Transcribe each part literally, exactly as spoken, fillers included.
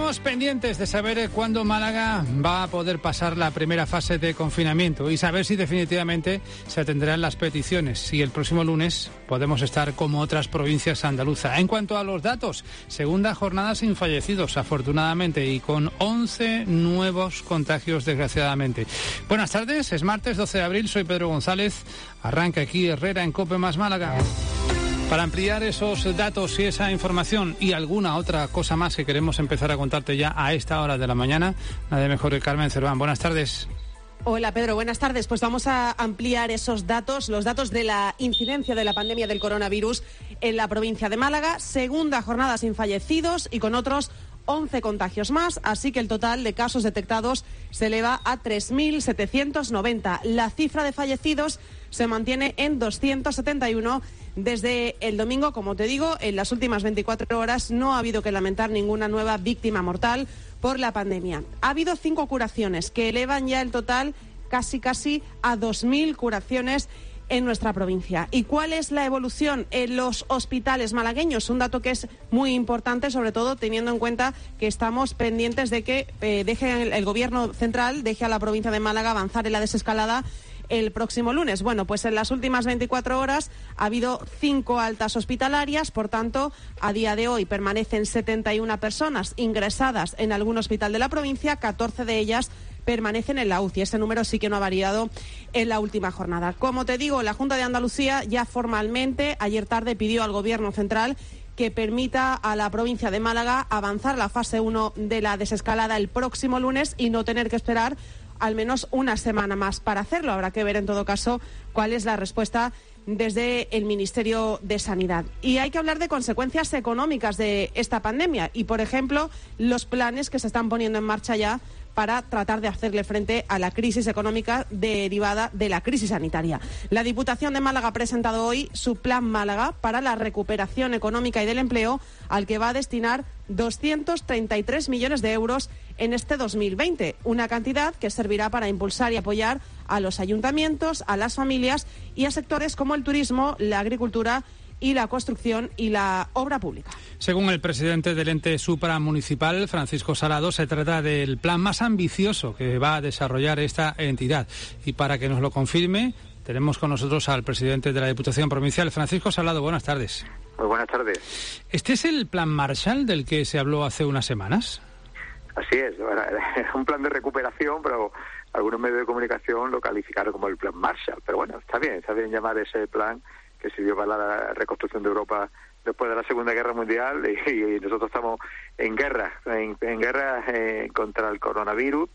Estamos pendientes de saber cuándo Málaga va a poder pasar la primera fase de confinamiento y saber si definitivamente se atenderán las peticiones. Si el próximo lunes podemos estar como otras provincias andaluzas. En cuanto a los datos, segunda jornada sin fallecidos, afortunadamente, y con once nuevos contagios, desgraciadamente. Buenas tardes, es martes doce de abril, soy Pedro González. Arranca aquí Herrera en COPE más Málaga. Para ampliar esos datos y esa información y alguna otra cosa más que queremos empezar a contarte ya a esta hora de la mañana, nadie mejor que Carmen Cerván. Buenas tardes. Hola Pedro, buenas tardes. Pues vamos a ampliar esos datos, los datos de la incidencia de la pandemia del coronavirus en la provincia de Málaga. Segunda jornada sin fallecidos y con otros once contagios más, así que el total de casos detectados se eleva a tres mil setecientos noventa. La cifra de fallecidos se mantiene en doscientos setenta y uno desde el domingo. Como te digo, en las últimas veinticuatro horas no ha habido que lamentar ninguna nueva víctima mortal por la pandemia. Ha habido cinco curaciones que elevan ya el total casi casi a dos mil curaciones en nuestra provincia. ¿Y cuál es la evolución en los hospitales malagueños? Un dato que es muy importante, sobre todo teniendo en cuenta que estamos pendientes de que eh, deje el, el gobierno central deje a la provincia de Málaga avanzar en la desescalada el próximo lunes. Bueno, pues en las últimas veinticuatro horas ha habido cinco altas hospitalarias, por tanto, a día de hoy permanecen setenta y una personas ingresadas en algún hospital de la provincia, catorce de ellas permanecen en la U C I. Ese número sí que no ha variado en la última jornada. Como te digo, la Junta de Andalucía ya formalmente ayer tarde pidió al Gobierno central que permita a la provincia de Málaga avanzar la fase uno de la desescalada el próximo lunes y no tener que esperar al menos una semana más para hacerlo. Habrá que ver, en todo caso, cuál es la respuesta desde el Ministerio de Sanidad. Y hay que hablar de consecuencias económicas de esta pandemia y, por ejemplo, los planes que se están poniendo en marcha ya para tratar de hacerle frente a la crisis económica derivada de la crisis sanitaria. La Diputación de Málaga ha presentado hoy su Plan Málaga para la recuperación económica y del empleo, al que va a destinar doscientos treinta y tres millones de euros en este dos mil veinte, una cantidad que servirá para impulsar y apoyar a los ayuntamientos, a las familias y a sectores como el turismo, la agricultura y la construcción y la obra pública. Según el presidente del ente supramunicipal, Francisco Salado, se trata del plan más ambicioso que va a desarrollar esta entidad. Y para que nos lo confirme, tenemos con nosotros al presidente de la Diputación Provincial, Francisco Salado. Buenas tardes. Muy buenas tardes. ¿Este es el plan Marshall del que se habló hace unas semanas? Así es, bueno, es un plan de recuperación, pero algunos medios de comunicación lo calificaron como el plan Marshall. Pero bueno, está bien, está bien llamar ese plan que sirvió para la reconstrucción de Europa después de la Segunda Guerra Mundial, y, y nosotros estamos en guerra, en, en guerra eh, contra el coronavirus,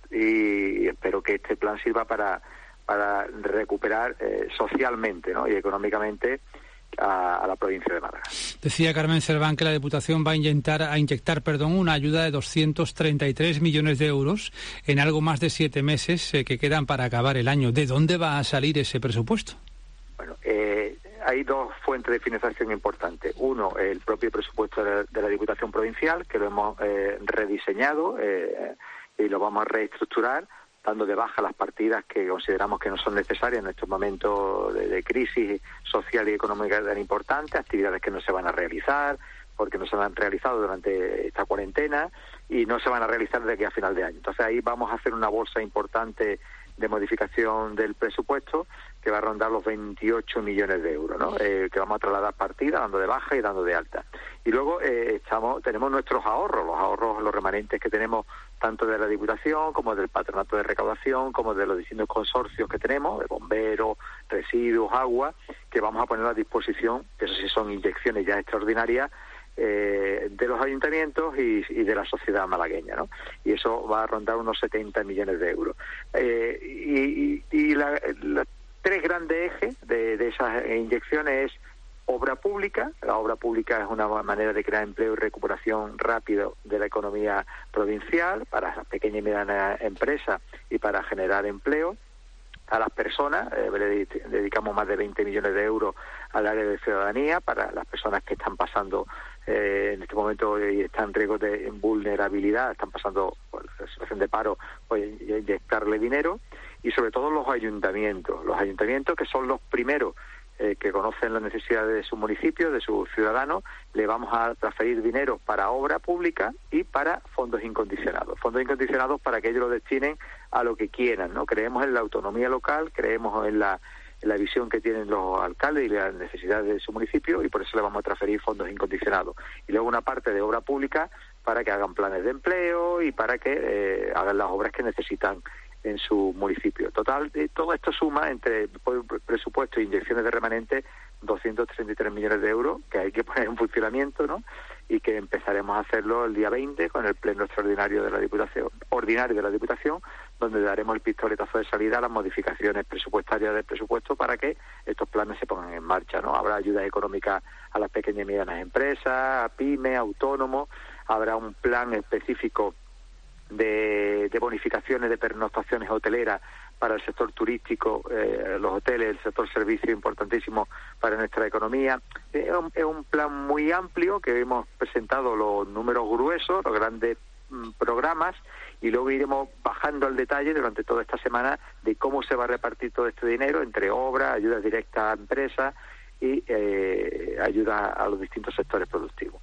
y espero que este plan sirva para para recuperar eh, socialmente, ¿no?, y económicamente a, a la provincia de Málaga. Decía Carmen Cerván que la Diputación va a inyectar, a inyectar perdón, una ayuda de doscientos treinta y tres millones de euros en algo más de siete meses eh, que quedan para acabar el año. ¿De dónde va a salir ese presupuesto? Bueno, eh, hay dos fuentes de financiación importantes. Uno, el propio presupuesto de la, de la Diputación Provincial, que lo hemos eh, rediseñado eh, y lo vamos a reestructurar, dando de baja las partidas que consideramos que no son necesarias en estos momentos de, de crisis social y económica tan importantes, actividades que no se van a realizar porque no se han realizado durante esta cuarentena y no se van a realizar de aquí a final de año. Entonces ahí vamos a hacer una bolsa importante de modificación del presupuesto que va a rondar los veintiocho millones de euros, ¿no? Eh, que vamos a trasladar partidas, dando de baja y dando de alta. Y luego eh, estamos tenemos nuestros ahorros, los ahorros, los remanentes que tenemos tanto de la Diputación como del Patronato de Recaudación, como de los distintos consorcios que tenemos, de bomberos, residuos, agua, que vamos a poner a disposición, que eso sí son inyecciones ya extraordinarias, eh, de los ayuntamientos y, y de la sociedad malagueña, ¿no? Y eso va a rondar unos setenta millones de euros. Eh, y y, y la, la tres grandes ejes de, de esas inyecciones es obra pública. La obra pública es una manera de crear empleo y recuperación rápido de la economía provincial para las pequeñas y medianas empresas y para generar empleo. A las personas, eh, le dedicamos más de veinte millones de euros al área de ciudadanía para las personas que están pasando eh, en este momento y están en riesgo de vulnerabilidad, están pasando por la situación de paro, pues inyectarle dinero. Y sobre todo los ayuntamientos, los ayuntamientos que son los primeros eh, que conocen las necesidades de su municipio, de sus ciudadanos. Le vamos a transferir dinero para obra pública y para fondos incondicionados. Fondos incondicionados para que ellos lo destinen a lo que quieran, ¿no? Creemos en la autonomía local, creemos en la, en la visión que tienen los alcaldes y las necesidades de su municipio, y por eso le vamos a transferir fondos incondicionados. Y luego una parte de obra pública para que hagan planes de empleo y para que eh, hagan las obras que necesitan en su municipio. Total, eh, todo esto suma entre presupuesto e inyecciones de remanente doscientos treinta y tres millones de euros que hay que poner en funcionamiento, ¿no? Y que empezaremos a hacerlo el día veinte con el pleno extraordinario de la Diputación, ordinario de la Diputación, donde daremos el pistoletazo de salida a las modificaciones presupuestarias del presupuesto para que estos planes se pongan en marcha, ¿no? Habrá ayuda económica a las pequeñas y medianas empresas, a pymes, autónomos, habrá un plan específico de, de bonificaciones de pernoctaciones hoteleras para el sector turístico, eh, los hoteles, el sector servicio importantísimo para nuestra economía. Es un, es un plan muy amplio que hemos presentado los números gruesos, los grandes mm, programas, y luego iremos bajando al detalle durante toda esta semana de cómo se va a repartir todo este dinero entre obras, ayudas directas a empresas y eh, ayudas a los distintos sectores productivos.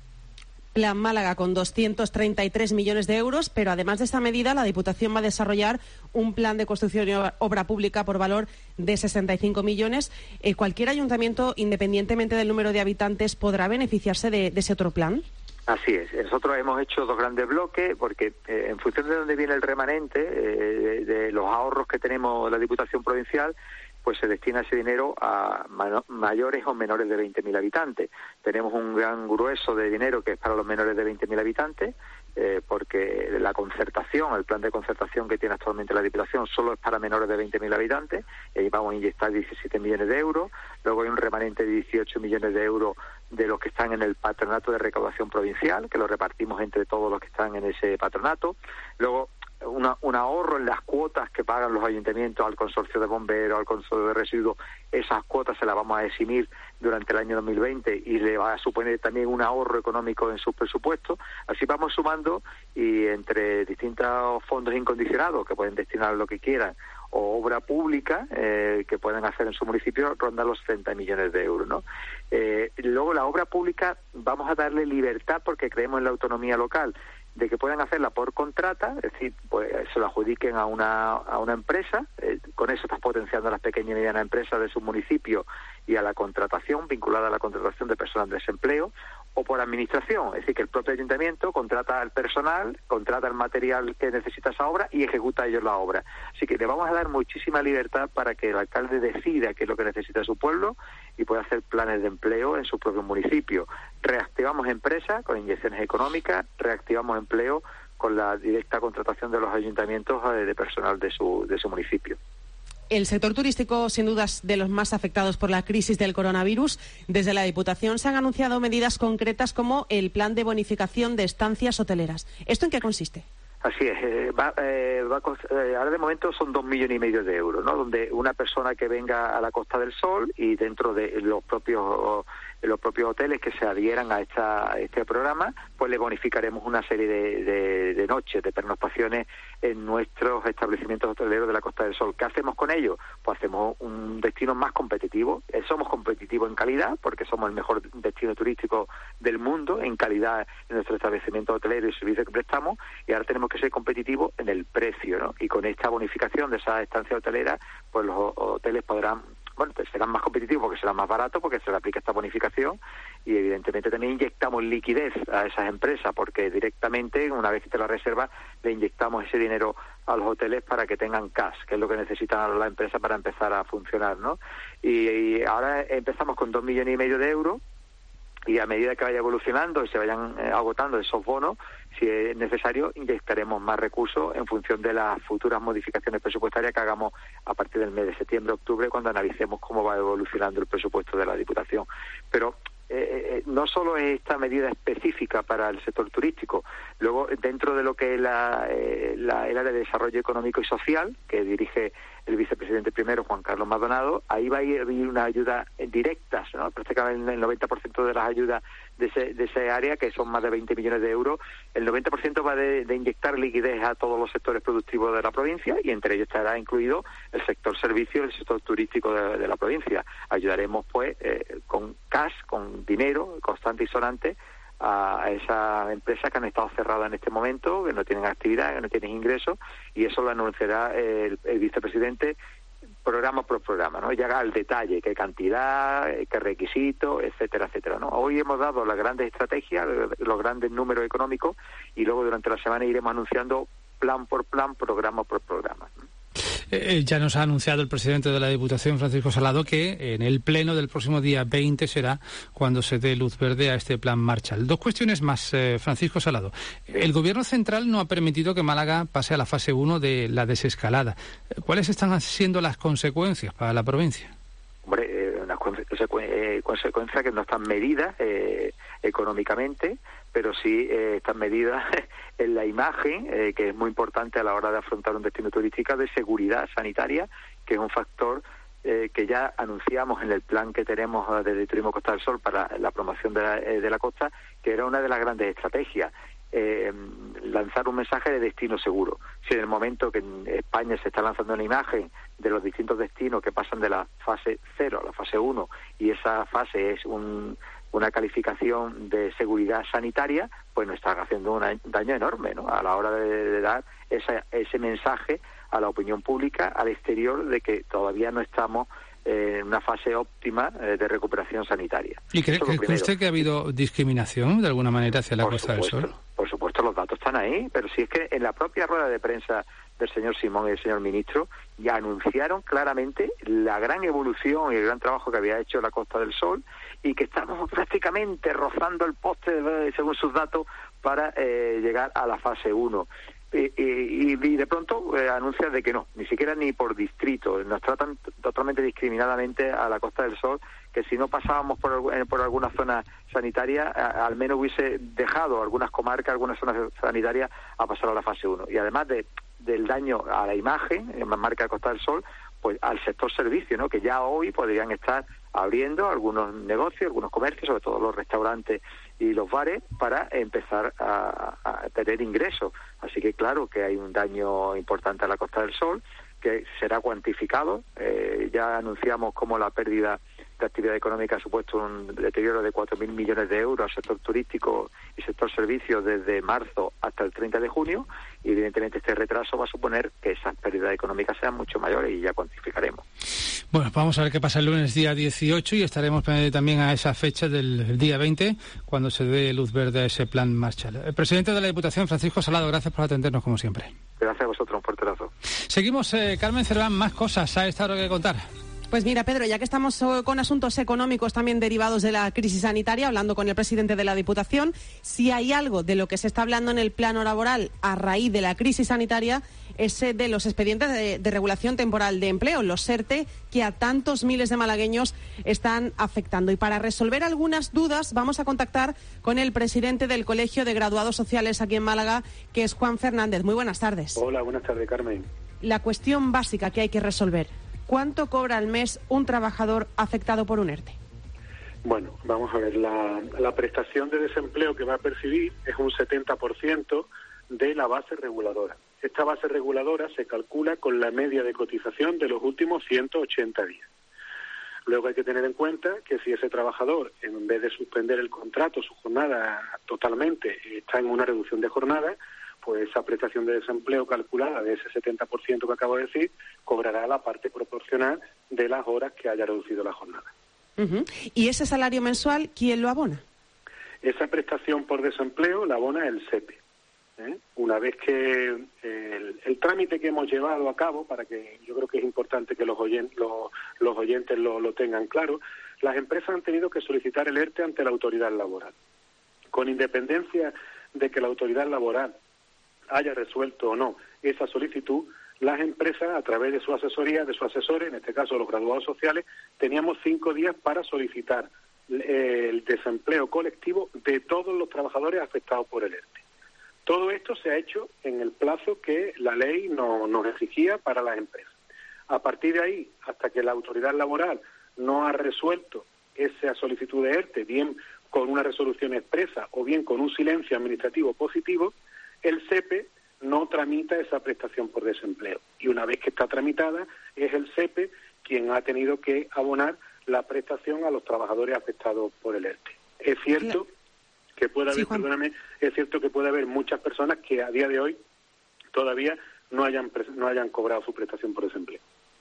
Plan Málaga con doscientos treinta y tres millones de euros, pero además de esta medida, la Diputación va a desarrollar un plan de construcción y obra pública por valor de sesenta y cinco millones. Eh, ¿Cualquier ayuntamiento, independientemente del número de habitantes, podrá beneficiarse de, de ese otro plan? Así es. Nosotros hemos hecho dos grandes bloques porque eh, en función de dónde viene el remanente, eh, de, de los ahorros que tenemos la Diputación Provincial, pues se destina ese dinero a mayores o menores de veinte mil habitantes. Tenemos un gran grueso de dinero que es para los menores de veinte mil habitantes, eh, porque la concertación, el plan de concertación que tiene actualmente la Diputación solo es para menores de veinte mil habitantes, y ahí vamos a inyectar diecisiete millones de euros. Luego hay un remanente de dieciocho millones de euros de los que están en el patronato de recaudación provincial, que lo repartimos entre todos los que están en ese patronato. Luego Una, un ahorro en las cuotas que pagan los ayuntamientos al consorcio de bomberos, al consorcio de residuos. Esas cuotas se las vamos a eximir durante el año dos mil veinte y le va a suponer también un ahorro económico en sus presupuestos. Así vamos sumando, y entre distintos fondos incondicionados que pueden destinar lo que quieran, o obra pública eh, que pueden hacer en su municipio, ronda los treinta millones de euros, ¿no? Eh, luego la obra pública vamos a darle libertad porque creemos en la autonomía local, de que puedan hacerla por contrata, es decir, pues se la adjudiquen a una a una empresa, eh, con eso estás potenciando a las pequeñas y medianas empresas de su municipio y a la contratación, vinculada a la contratación de personas de desempleo, o por administración, es decir, que el propio ayuntamiento contrata al personal, contrata el material que necesita esa obra y ejecuta ellos la obra. Así que le vamos a dar muchísima libertad para que el alcalde decida qué es lo que necesita su pueblo y pueda hacer planes de empleo en su propio municipio. Reactivamos empresas con inyecciones económicas, reactivamos empleo con la directa contratación de los ayuntamientos de personal de su, de su municipio. El sector turístico, sin dudas, de los más afectados por la crisis del coronavirus. Desde la Diputación se han anunciado medidas concretas como el plan de bonificación de estancias hoteleras. ¿Esto en qué consiste? Así es, eh, va, eh, va, eh, ahora de momento son dos millones y medio de euros, ¿no? Donde una persona que venga a la Costa del Sol y dentro de los propios los propios hoteles que se adhieran a, esta, a este programa, pues le bonificaremos una serie de, de, de noches, de pernoctaciones en nuestros establecimientos hoteleros de la Costa del Sol. ¿Qué hacemos con ello? Pues hacemos un destino más competitivo. Eh, somos competitivos en calidad, porque somos el mejor destino turístico del mundo en calidad en nuestro establecimiento hotelero y servicio que prestamos, y ahora tenemos que ser competitivos en el precio, ¿no? Y con esta bonificación de esa estancia hotelera, pues los hoteles podrán, bueno, pues serán más competitivos porque serán más baratos, porque se le aplica esta bonificación, y evidentemente también inyectamos liquidez a esas empresas, porque directamente, una vez que te la reservas, le inyectamos ese dinero a los hoteles para que tengan cash, que es lo que necesitan la empresa para empezar a funcionar, ¿no? Y, y ahora empezamos con dos millones y medio de euros, y a medida que vaya evolucionando y se vayan eh, agotando esos bonos, si es necesario, inyectaremos más recursos en función de las futuras modificaciones presupuestarias que hagamos a partir del mes de septiembre, octubre, cuando analicemos cómo va evolucionando el presupuesto de la Diputación. Pero eh, no solo es esta medida específica para el sector turístico, luego dentro de lo que es la, eh, la, el área de desarrollo económico y social, que dirige el vicepresidente primero, Juan Carlos Maldonado, ahí va a ir una ayuda directas, ¿no? Prácticamente el noventa por ciento de las ayudas de ese, de ese área, que son más de veinte millones de euros, el noventa por ciento va de, de inyectar liquidez a todos los sectores productivos de la provincia, y entre ellos estará incluido el sector servicio y el sector turístico de, de la provincia. Ayudaremos, pues, eh, con cash, con dinero constante y sonante, a esas empresas que han estado cerradas en este momento, que no tienen actividad, que no tienen ingresos, y eso lo anunciará el, el vicepresidente programa por programa, ¿no? Llega al detalle, qué cantidad, qué requisitos, etcétera, etcétera, ¿no? Hoy hemos dado las grandes estrategias, los grandes números económicos, y luego durante la semana iremos anunciando plan por plan, programa por programa, ¿no? Eh, ya nos ha anunciado el presidente de la Diputación, Francisco Salado, que en el pleno del próximo día veinte será cuando se dé luz verde a este plan Marshall. Dos cuestiones más, eh, Francisco Salado. El Gobierno central no ha permitido que Málaga pase a la fase uno de la desescalada. ¿Cuáles están siendo las consecuencias para la provincia? Hombre, eh, unas consecu- eh, consecuencias que no están medidas eh, económicamente, pero sí eh, están medidas en la imagen, eh, que es muy importante a la hora de afrontar un destino turístico, de seguridad sanitaria, que es un factor eh, que ya anunciamos en el plan que tenemos eh, de Turismo Costa del Sol para la promoción de la, eh, de la costa, que era una de las grandes estrategias. Eh, lanzar un mensaje de destino seguro. Si en el momento que en España se está lanzando una imagen de los distintos destinos que pasan de la fase cero a la fase uno, y esa fase es un, una calificación de seguridad sanitaria, pues nos está haciendo un daño enorme, ¿no? A la hora de, de dar esa, ese mensaje a la opinión pública, al exterior, de que todavía no estamos en una fase óptima eh, de recuperación sanitaria. ¿Y cree, cree usted que ha habido discriminación de alguna manera hacia la por Costa supuesto, del Sol? Por supuesto, los datos están ahí, pero si es que en la propia rueda de prensa del señor Simón y del señor ministro ya anunciaron claramente la gran evolución y el gran trabajo que había hecho la Costa del Sol, y que estamos prácticamente rozando el poste, según sus datos, para eh, llegar a la fase uno. Y, y, y de pronto eh, anuncian de que no, ni siquiera ni por distrito, nos tratan totalmente discriminadamente a la Costa del Sol, que si no pasábamos por, por alguna zona sanitaria, a, al menos hubiese dejado algunas comarcas, algunas zonas sanitarias a pasar a la fase uno. Y además de, del daño a la imagen, en la marca Costa del Sol, pues al sector servicio, ¿no? Que ya hoy podrían estar abriendo algunos negocios, algunos comercios, sobre todo los restaurantes y los bares, para empezar a, a tener ingresos. Así que claro que hay un daño importante a la Costa del Sol, que será cuantificado. Eh, ya anunciamos cómo la pérdida de actividad económica ha supuesto un deterioro de cuatro mil millones de euros al sector turístico y sector servicios desde marzo hasta el treinta de junio, y evidentemente este retraso va a suponer que esas pérdidas económicas sean mucho mayores, y ya cuantificaremos. Bueno, vamos a ver qué pasa el lunes día dieciocho, y estaremos pendientes también a esa fecha del día veinte, cuando se dé luz verde a ese plan Marshall. El presidente de la Diputación, Francisco Salado, gracias por atendernos como siempre. Gracias a vosotros, un fuerte abrazo. Seguimos, eh, Carmen Cerván, más cosas a esta hora que contar. Pues mira, Pedro, ya que estamos con asuntos económicos también derivados de la crisis sanitaria, hablando con el presidente de la Diputación, si hay algo de lo que se está hablando en el plano laboral a raíz de la crisis sanitaria, es de los expedientes de, de regulación temporal de empleo, los ERTE, que a tantos miles de malagueños están afectando. Y para resolver algunas dudas vamos a contactar con el presidente del Colegio de Graduados Sociales aquí en Málaga, que es Juan Fernández. Muy buenas tardes. Hola, buenas tardes, Carmen. La cuestión básica que hay que resolver: ¿cuánto cobra al mes un trabajador afectado por un ERTE? Bueno, vamos a ver, la, la prestación de desempleo que va a percibir es un setenta por ciento de la base reguladora. Esta base reguladora se calcula con la media de cotización de los últimos ciento ochenta días. Luego hay que tener en cuenta que si ese trabajador, en vez de suspender el contrato, su jornada totalmente, está en una reducción de jornada, pues esa prestación de desempleo calculada de ese setenta por ciento que acabo de decir, cobrará la parte proporcional de las horas que haya reducido la jornada. Uh-huh. ¿Y ese salario mensual, quién lo abona? Esa prestación por desempleo la abona el SEPE. ¿eh? Una vez que el, el trámite que hemos llevado a cabo, para que yo creo que es importante que los oyentes, los, los oyentes lo, lo tengan claro, las empresas han tenido que solicitar el ERTE ante la autoridad laboral. Con independencia de que la autoridad laboral haya resuelto o no esa solicitud, las empresas, a través de su asesoría, de sus asesores, en este caso los graduados sociales, teníamos cinco días para solicitar el desempleo colectivo de todos los trabajadores afectados por el ERTE. Todo esto se ha hecho en el plazo que la ley no, nos exigía para las empresas. A partir de ahí, hasta que la autoridad laboral no ha resuelto esa solicitud de ERTE, bien con una resolución expresa o bien con un silencio administrativo positivo, el SEPE no tramita esa prestación por desempleo. Y una vez que está tramitada, es el SEPE quien ha tenido que abonar la prestación a los trabajadores afectados por el ERTE. Es cierto que puede haber, sí, perdóname, es cierto que puede haber muchas personas que a día de hoy todavía no hayan no hayan cobrado su prestación por desempleo.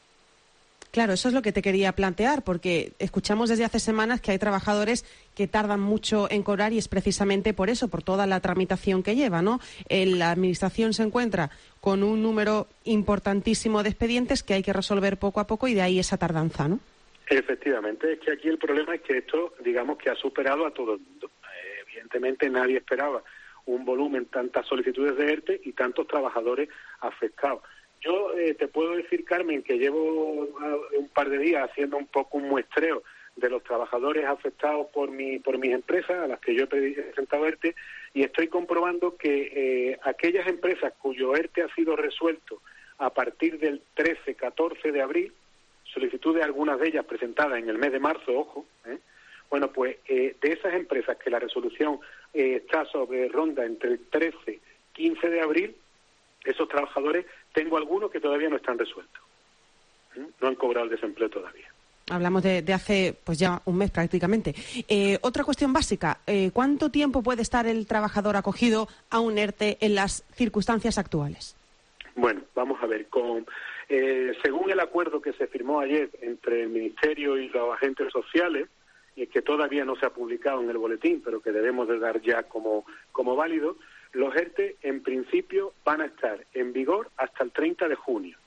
Claro, eso es lo que te quería plantear, porque escuchamos desde hace semanas que hay trabajadores que tardan mucho en cobrar y es precisamente por eso, por toda la tramitación que lleva, ¿no? La Administración se encuentra con un número importantísimo de expedientes que hay que resolver poco a poco y de ahí esa tardanza, ¿no? Efectivamente, es que aquí el problema es que esto, digamos, que ha superado a todo el mundo. Eh, evidentemente nadie esperaba un volumen, tantas solicitudes de ERTE y tantos trabajadores afectados. Yo eh, te puedo decir, Carmen, que llevo uh, un par de días haciendo un poco un muestreo de los trabajadores afectados por mi por mis empresas, a las que yo he presentado ERTE, y estoy comprobando que eh, aquellas empresas cuyo ERTE ha sido resuelto a partir del trece, catorce de abril, solicitudes algunas de ellas presentadas en el mes de marzo, ojo, ¿eh? Bueno, pues eh, de esas empresas que la resolución eh, está sobre ronda entre el trece, quince de abril, esos trabajadores, tengo algunos que todavía no están resueltos. ¿Mm? No han cobrado el desempleo todavía. Hablamos de, de hace pues ya un mes prácticamente. Eh, otra cuestión básica, eh, ¿cuánto tiempo puede estar el trabajador acogido a un ERTE en las circunstancias actuales? Bueno, vamos a ver. Con eh, según el acuerdo que se firmó ayer entre el Ministerio y los agentes sociales, y que todavía no se ha publicado en el boletín, pero que debemos de dar ya como, como válido, los ERTE, en principio, van a estar en vigor hasta el treinta de junio.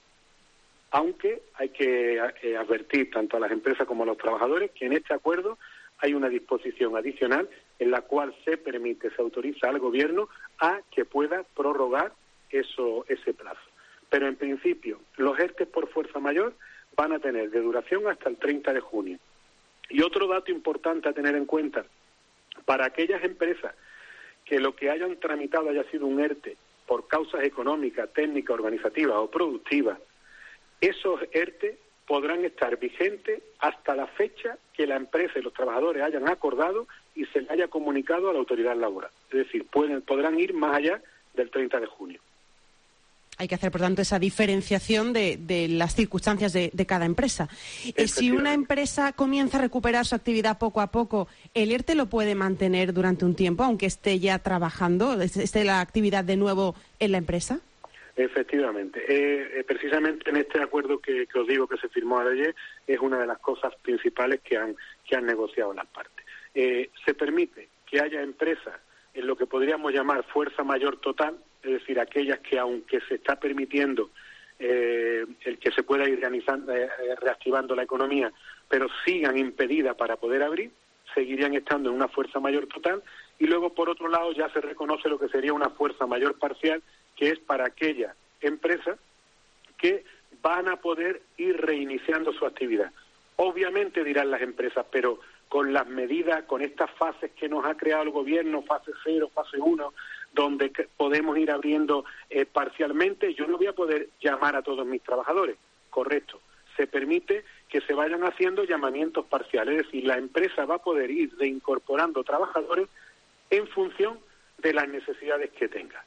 Aunque hay que eh, advertir tanto a las empresas como a los trabajadores que en este acuerdo hay una disposición adicional en la cual se permite, se autoriza al Gobierno a que pueda prorrogar eso, ese plazo. Pero, en principio, los ERTE por fuerza mayor van a tener de duración hasta el treinta de junio. Y otro dato importante a tener en cuenta, para aquellas empresas que lo que hayan tramitado haya sido un ERTE por causas económicas, técnicas, organizativas o productivas, esos ERTE podrán estar vigentes hasta la fecha que la empresa y los trabajadores hayan acordado y se le haya comunicado a la autoridad laboral. Es decir, pueden, podrán ir más allá del treinta de junio. Hay que hacer, por tanto, esa diferenciación de, de las circunstancias de, de cada empresa. Eh, si una empresa comienza a recuperar su actividad poco a poco, ¿el ERTE lo puede mantener durante un tiempo, aunque esté ya trabajando, esté la actividad de nuevo en la empresa? Efectivamente. Eh, eh, precisamente en este acuerdo que, que os digo que se firmó ayer, es una de las cosas principales que han, que han negociado las partes. Eh, se permite que haya empresas en lo que podríamos llamar fuerza mayor total, es decir, aquellas que aunque se está permitiendo eh, el que se pueda ir realizando, eh, reactivando la economía, pero sigan impedidas para poder abrir, seguirían estando en una fuerza mayor total, y luego por otro lado ya se reconoce lo que sería una fuerza mayor parcial, que es para aquellas empresas que van a poder ir reiniciando su actividad. Obviamente dirán las empresas, pero con las medidas, con estas fases que nos ha creado el Gobierno, fase cero, fase uno, donde podemos ir abriendo eh, parcialmente, yo no voy a poder llamar a todos mis trabajadores. Correcto. Se permite que se vayan haciendo llamamientos parciales, es decir, la empresa va a poder ir reincorporando trabajadores en función de las necesidades que tenga.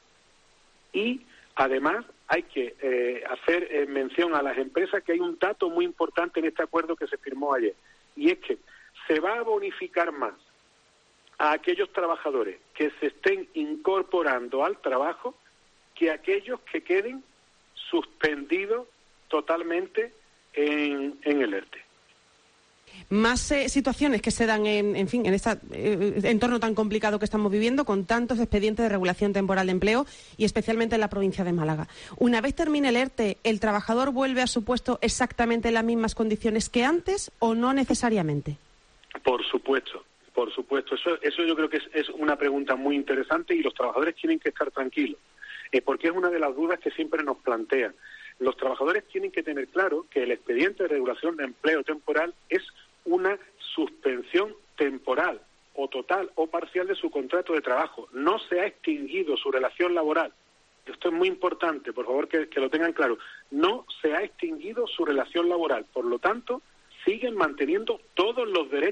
Y además hay que eh, hacer eh, mención a las empresas que hay un dato muy importante en este acuerdo que se firmó ayer, y es que se va a bonificar más a aquellos trabajadores que se estén incorporando al trabajo que a aquellos que queden suspendidos totalmente en, en el ERTE. Más eh, situaciones que se dan en, en fin, en este eh, entorno tan complicado que estamos viviendo, con tantos expedientes de regulación temporal de empleo y especialmente en la provincia de Málaga. Una vez termine el ERTE, ¿el trabajador vuelve a su puesto exactamente en las mismas condiciones que antes o no necesariamente? Por supuesto, por supuesto. Eso, eso yo creo que es, es una pregunta muy interesante y los trabajadores tienen que estar tranquilos, eh, porque es una de las dudas que siempre nos plantean. Los trabajadores tienen que tener claro que el expediente de regulación de empleo temporal es una suspensión temporal o total o parcial de su contrato de trabajo. No se ha extinguido su relación laboral. Esto es muy importante, por favor que, que lo tengan claro. No se ha extinguido su relación laboral. Por lo tanto, siguen manteniendo todos los derechos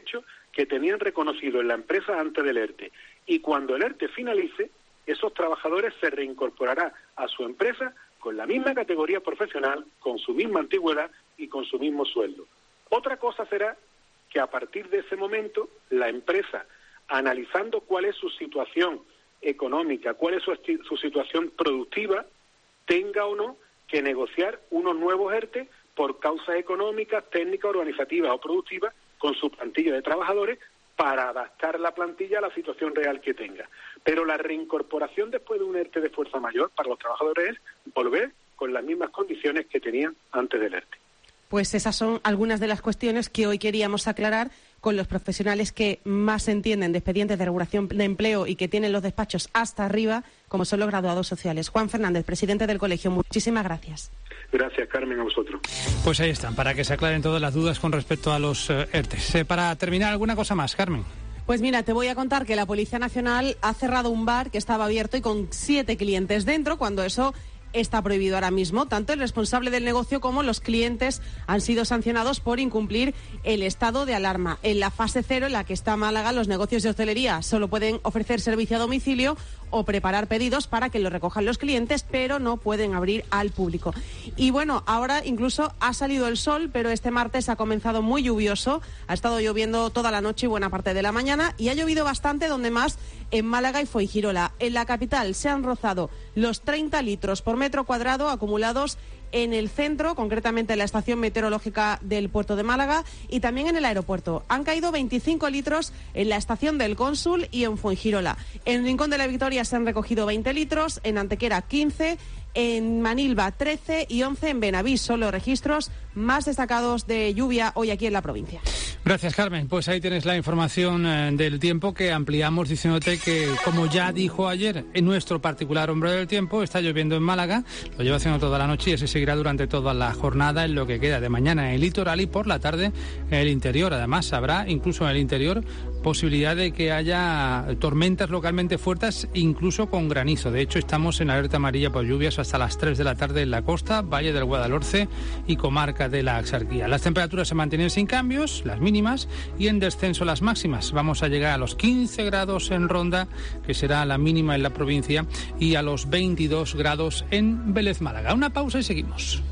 que tenían reconocido en la empresa antes del ERTE. Y cuando el ERTE finalice, esos trabajadores se reincorporarán a su empresa con la misma categoría profesional, con su misma antigüedad y con su mismo sueldo. Otra cosa será que a partir de ese momento la empresa, analizando cuál es su situación económica, cuál es su, su situación productiva, tenga o no que negociar unos nuevos ERTE por causas económicas, técnicas, organizativas o productivas con su plantilla de trabajadores para adaptar la plantilla a la situación real que tenga. Pero la reincorporación después de un ERTE de fuerza mayor para los trabajadores es volver con las mismas condiciones que tenían antes del ERTE. Pues esas son algunas de las cuestiones que hoy queríamos aclarar con los profesionales que más entienden de expedientes de regulación de empleo y que tienen los despachos hasta arriba, como son los graduados sociales. Juan Fernández, presidente del colegio, muchísimas gracias. Gracias, Carmen, a vosotros. Pues ahí están, para que se aclaren todas las dudas con respecto a los eh, ERTEs. Eh, para terminar, ¿alguna cosa más, Carmen? Pues mira, te voy a contar que la Policía Nacional ha cerrado un bar que estaba abierto y con siete clientes dentro, cuando eso está prohibido ahora mismo. Tanto el responsable del negocio como los clientes han sido sancionados por incumplir el estado de alarma. En la fase cero, en la que está Málaga, los negocios de hostelería solo pueden ofrecer servicio a domicilio o preparar pedidos para que los recojan los clientes, pero no pueden abrir al público. Y bueno, ahora incluso ha salido el sol, pero este martes ha comenzado muy lluvioso. Ha estado lloviendo toda la noche y buena parte de la mañana, y ha llovido bastante donde más, en Málaga y Fuengirola. En la capital se han rozado los treinta litros por metro cuadrado acumulados en el centro, concretamente en la estación meteorológica del puerto de Málaga, y también en el aeropuerto. Han caído veinticinco litros en la estación del Cónsul y en Fuengirola. En Rincón de la Victoria se han recogido veinte litros, en Antequera quince, en Manilva trece y once en Benavís. Son los registros más destacados de lluvia hoy aquí en la provincia. Gracias, Carmen. Pues ahí tienes la información eh, del tiempo, que ampliamos diciéndote que, como ya dijo ayer en nuestro particular hombre del tiempo, está lloviendo en Málaga, lo lleva haciendo toda la noche y ese seguirá durante toda la jornada en lo que queda de mañana en el litoral y por la tarde en el interior. Además, habrá incluso en el interior posibilidad de que haya tormentas localmente fuertes, incluso con granizo. De hecho, estamos en alerta amarilla por lluvias hasta las tres de la tarde en la costa, Valle del Guadalhorce y comarca de la Axarquía. Las temperaturas se mantienen sin cambios, las mínimas, y en descenso las máximas. Vamos a llegar a los quince grados en Ronda, que será la mínima en la provincia, y a los veintidós grados en Vélez, Málaga. Una pausa y seguimos.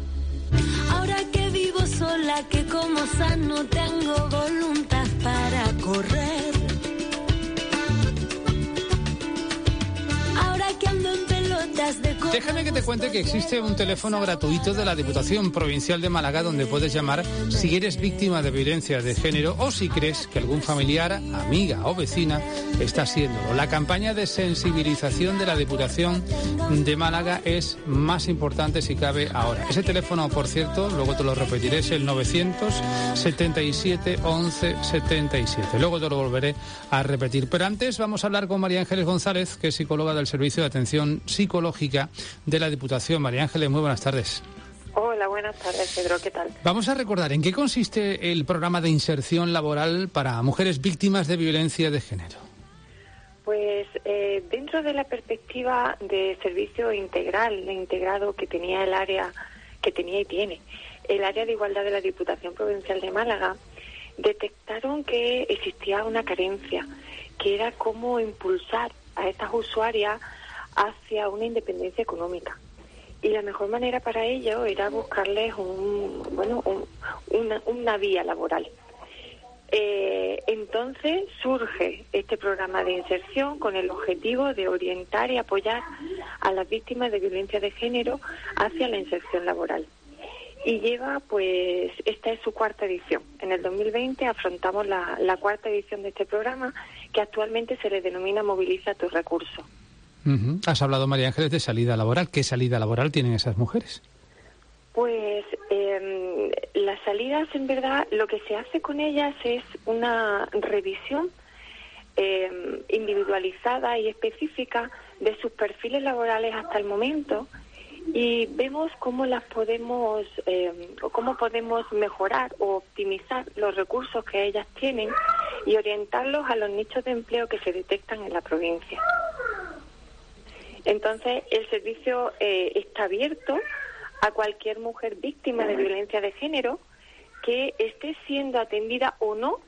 Ahora que vivo sola, que como sano tengo voluntad para correr. Ahora que ando en pelotas de copa. Déjame que te cuente que existe un teléfono gratuito de la Diputación Provincial de Málaga donde puedes llamar si eres víctima de violencia de género o si crees que algún familiar, amiga o vecina está siéndolo. La campaña de sensibilización de la Diputación de Málaga es más importante si cabe ahora. Ese teléfono, por cierto, luego te lo repetiré, es el novecientos setenta y siete once setenta y siete. Luego te lo volveré a repetir. Pero antes vamos a hablar con María Ángeles González, que es psicóloga del Servicio de Atención Psicológica de la Diputación. María Ángeles, muy buenas tardes. Hola, buenas tardes, Pedro, ¿qué tal? Vamos a recordar en qué consiste el programa de inserción laboral para mujeres víctimas de violencia de género. Pues eh, dentro de la perspectiva de servicio integral, integrado que tenía el área, que tenía y tiene, el área de igualdad de la Diputación Provincial de Málaga, detectaron que existía una carencia, que era cómo impulsar a estas usuarias hacia una independencia económica. Y la mejor manera para ello era buscarles un, bueno, un, una, una vía laboral. Eh, entonces surge este programa de inserción con el objetivo de orientar y apoyar a las víctimas de violencia de género hacia la inserción laboral. Y lleva, pues, esta es su cuarta edición. En el dos mil veinte afrontamos la, la cuarta edición de este programa, que actualmente se le denomina Moviliza tus recursos. Uh-huh. Has hablado, María Ángeles, de salida laboral. ¿Qué salida laboral tienen esas mujeres? Pues eh, las salidas, en verdad, lo que se hace con ellas es una revisión eh, individualizada y específica de sus perfiles laborales hasta el momento, y vemos cómo las podemos, eh, o cómo podemos mejorar o optimizar los recursos que ellas tienen y orientarlos a los nichos de empleo que se detectan en la provincia. Entonces, el servicio eh, está abierto a cualquier mujer víctima de violencia de género que esté siendo atendida o no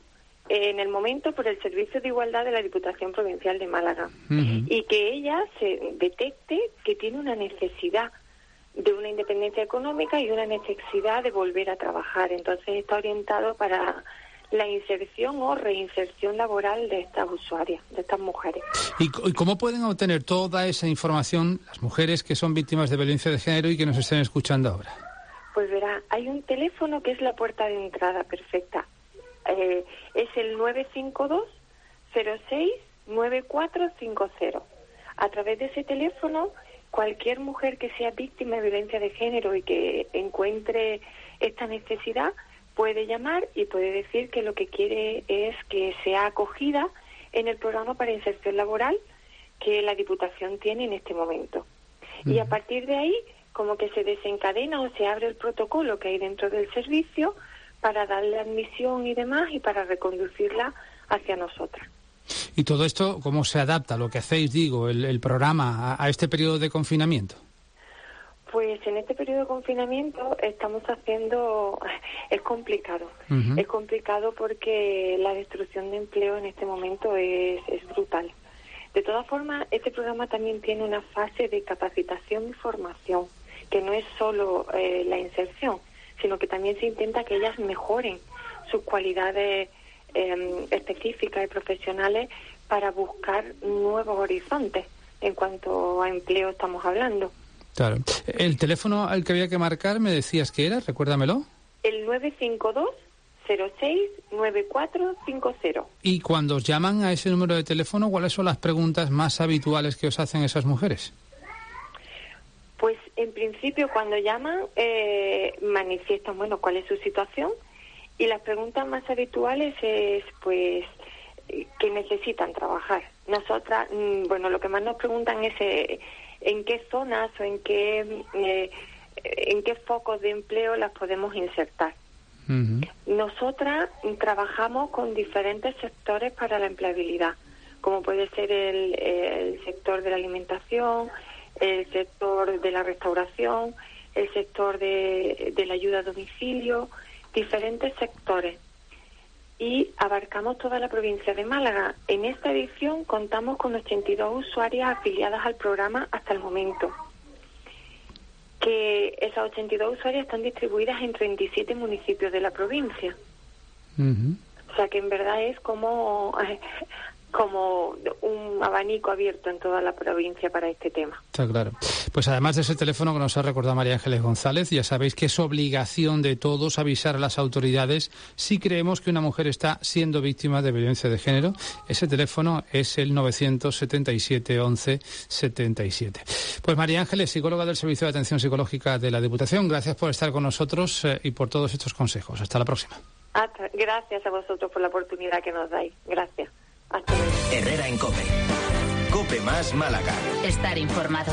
en el momento por el Servicio de Igualdad de la Diputación Provincial de Málaga, uh-huh. y que ella se detecte que tiene una necesidad de una independencia económica y una necesidad de volver a trabajar. Entonces está orientado para la inserción o reinserción laboral de estas usuarias, de estas mujeres. ¿Y, y cómo pueden obtener toda esa información las mujeres que son víctimas de violencia de género y que nos estén escuchando ahora? Pues verá, hay un teléfono que es la puerta de entrada perfecta. Eh, es el nueve cinco dos cero seis nueve cuatro cinco cero. A través de ese teléfono, cualquier mujer que sea víctima de violencia de género y que encuentre esta necesidad puede llamar y puede decir que lo que quiere es que sea acogida en el programa para inserción laboral que la Diputación tiene en este momento. Uh-huh. Y a partir de ahí, como que se desencadena o se abre el protocolo que hay dentro del servicio para darle admisión y demás y para reconducirla hacia nosotras. ¿Y todo esto cómo se adapta, lo que hacéis, digo, el, el programa, a, a este periodo de confinamiento? Pues en este periodo de confinamiento estamos haciendo... Es complicado. Uh-huh. Es complicado porque la destrucción de empleo en este momento es, es brutal. De todas formas, este programa también tiene una fase de capacitación y formación, que no es solo eh, la inserción, sino que también se intenta que ellas mejoren sus cualidades eh, específicas y profesionales para buscar nuevos horizontes en cuanto a empleo estamos hablando. Claro. ¿El teléfono al que había que marcar me decías que era? Recuérdamelo. El nueve cinco dos cero seis nueve cuatro cinco cero. Y cuando os llaman a ese número de teléfono, ¿cuáles son las preguntas más habituales que os hacen esas mujeres? Pues en principio cuando llaman eh, manifiestan, bueno, cuál es su situación, y las preguntas más habituales es, pues, que necesitan trabajar. Nosotras, bueno, lo que más nos preguntan es eh, en qué zonas o en qué eh, en qué focos de empleo las podemos insertar. Uh-huh. Nosotras trabajamos con diferentes sectores para la empleabilidad, como puede ser el, el sector de la alimentación, el sector de la restauración, el sector de, de la ayuda a domicilio, diferentes sectores. Y abarcamos toda la provincia de Málaga. En esta edición contamos con ochenta y dos usuarias afiliadas al programa hasta el momento. Que esas ochenta y dos usuarias están distribuidas en treinta y siete municipios de la provincia. Uh-huh. O sea que en verdad es como... como un abanico abierto en toda la provincia para este tema. Está claro. Pues además de ese teléfono que nos ha recordado María Ángeles González, ya sabéis que es obligación de todos avisar a las autoridades si creemos que una mujer está siendo víctima de violencia de género. Ese teléfono es el novecientos setenta y siete once setenta y siete. Pues María Ángeles, psicóloga del Servicio de Atención Psicológica de la Diputación, gracias por estar con nosotros eh, y por todos estos consejos. Hasta la próxima. Hasta, gracias a vosotros por la oportunidad que nos dais. Gracias. Herrera en COPE. COPE más Málaga. Estar informado.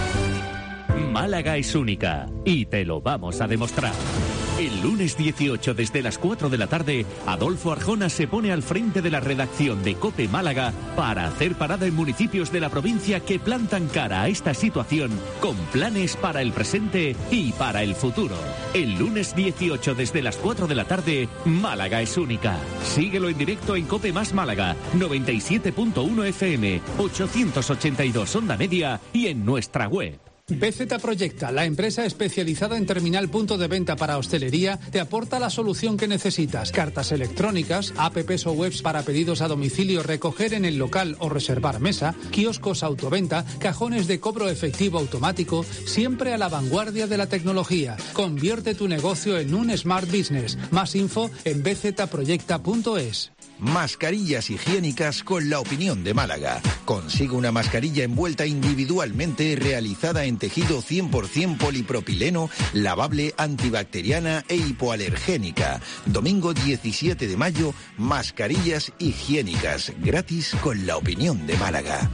Málaga es única y te lo vamos a demostrar. El lunes dieciocho desde las cuatro de la tarde, Adolfo Arjona se pone al frente de la redacción de COPE Málaga para hacer parada en municipios de la provincia que plantan cara a esta situación con planes para el presente y para el futuro. El lunes dieciocho desde las cuatro de la tarde, Málaga es única. Síguelo en directo en COPE más Málaga, noventa y siete punto uno F M, ochocientos ochenta y dos onda media y en nuestra web. B Z Proyecta, la empresa especializada en terminal punto de venta para hostelería, te aporta la solución que necesitas. Cartas electrónicas, apps o webs para pedidos a domicilio, recoger en el local o reservar mesa, kioscos autoventa, cajones de cobro efectivo automático, siempre a la vanguardia de la tecnología. Convierte tu negocio en un smart business. Más info en b z proyecta punto es. Mascarillas higiénicas con la opinión de Málaga. Consigue una mascarilla envuelta individualmente, realizada en tejido cien por ciento polipropileno, lavable, antibacteriana e hipoalergénica. Domingo diecisiete de mayo, mascarillas higiénicas, gratis con la opinión de Málaga.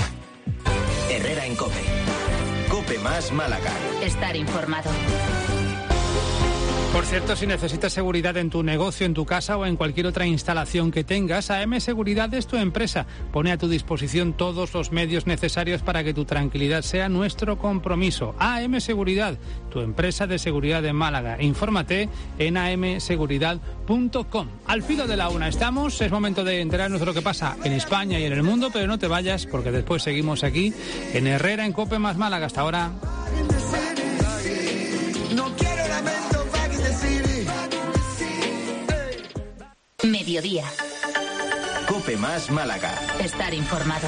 Herrera en COPE. COPE más Málaga. Estar informado. Por cierto, si necesitas seguridad en tu negocio, en tu casa o en cualquier otra instalación que tengas, A M Seguridad es tu empresa. Pone a tu disposición todos los medios necesarios para que tu tranquilidad sea nuestro compromiso. A M Seguridad, tu empresa de seguridad de Málaga. Infórmate en a m seguridad punto com. Al filo de la una estamos, es momento de enterarnos de lo que pasa en España y en el mundo, pero no te vayas porque después seguimos aquí en Herrera, en COPE más Málaga. Hasta ahora. Mediodía. COPE más Málaga. Estar informado.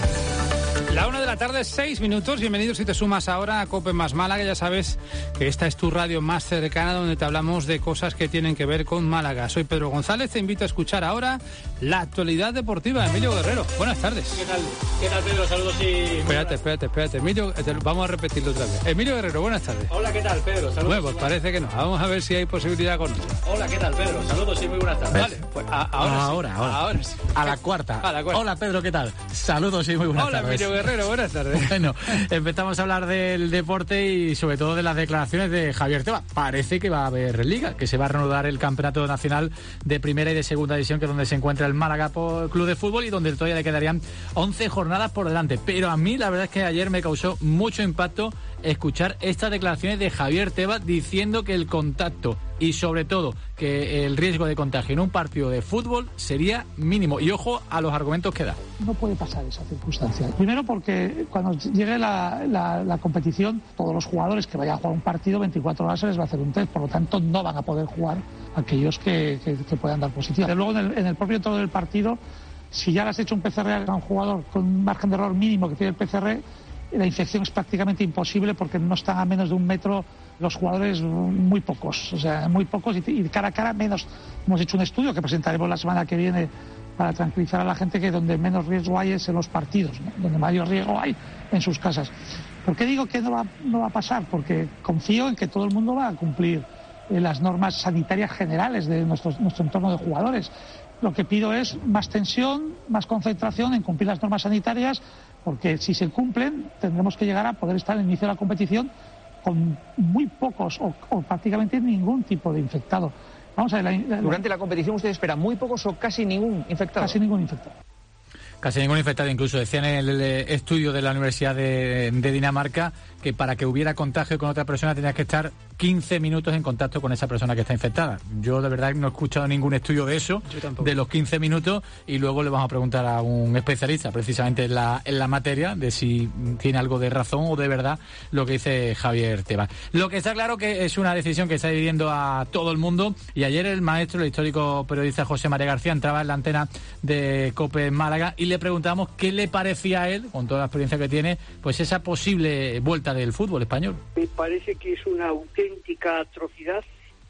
La una de la tarde, seis minutos. Bienvenidos si te sumas ahora a COPE más Málaga. Ya sabes que esta es tu radio más cercana donde te hablamos de cosas que tienen que ver con Málaga. Soy Pedro González, te invito a escuchar ahora la actualidad deportiva de Emilio Guerrero. Buenas tardes. ¿Qué tal? ¿Qué tal, Pedro? Saludos y... Espérate, espérate, espérate. Emilio, vamos a repetirlo otra vez. Emilio Guerrero, buenas tardes. Hola, ¿qué tal, Pedro? Saludos. Bueno, pues parece que no. Vamos a ver si hay posibilidad con eso. Hola, ¿qué tal, Pedro? Saludos y muy buenas tardes. Vale, pues a, ahora, ahora, sí. ahora. ahora sí. A la cuarta. A la cuarta. Hola, Pedro, ¿qué tal? Saludos y muy buenas Hola, tardes. Emilio Guerrero, buenas tardes. Bueno, empezamos a hablar del deporte y sobre todo de las declaraciones de Javier Tebas. Parece que va a haber liga, que se va a reanudar el campeonato nacional de primera y de segunda división, que es donde se encuentra el Málaga Club de Fútbol y donde todavía le quedarían once jornadas por delante. Pero a mí la verdad es que ayer me causó mucho impacto escuchar estas declaraciones de Javier Tebas diciendo que el contacto y sobre todo que el riesgo de contagio en un partido de fútbol sería mínimo. Y ojo a los argumentos que da. No puede pasar esa circunstancia. Primero porque cuando llegue la, la, la competición, todos los jugadores que vayan a jugar un partido, veinticuatro horas se les va a hacer un test, por lo tanto no van a poder jugar aquellos que, que, que puedan dar positivo. Desde luego en el, en el propio entorno del partido, si ya le has hecho un P C R a un jugador con un margen de error mínimo que tiene el P C R, la infección es prácticamente imposible porque no están a menos de un metro los jugadores, muy pocos, o sea, muy pocos y, y cara a cara menos. Hemos hecho un estudio que presentaremos la semana que viene para tranquilizar a la gente que donde menos riesgo hay es en los partidos, ¿no? Donde mayor riesgo hay en sus casas. ¿Por qué digo que no va, no va a pasar? Porque confío en que todo el mundo va a cumplir eh, las normas sanitarias generales de nuestro, nuestro entorno de jugadores. Lo que pido es más tensión, más concentración en cumplir las normas sanitarias, porque si se cumplen tendremos que llegar a poder estar al inicio de la competición con muy pocos o, o prácticamente ningún tipo de infectado. Vamos a ver, la, la, Durante la competición usted espera muy pocos o casi ningún infectado. Casi ningún infectado. Casi ningún infectado, incluso decían en el estudio de la Universidad de, de Dinamarca que para que hubiera contagio con otra persona tenías que estar quince minutos en contacto con esa persona que está infectada. Yo de verdad no he escuchado ningún estudio de eso, de los quince minutos, y luego le vamos a preguntar a un especialista precisamente en la, en la materia de si tiene algo de razón o de verdad lo que dice Javier Tebas. Lo que está claro que es una decisión que está dividiendo a todo el mundo, y ayer el maestro, el histórico periodista José María García, entraba en la antena de COPE Málaga y le preguntamos qué le parecía a él, con toda la experiencia que tiene, pues esa posible vuelta del fútbol español. Me parece que es una auténtica atrocidad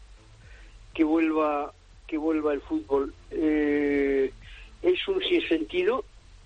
que vuelva que vuelva el fútbol. Eh, es un sinsentido,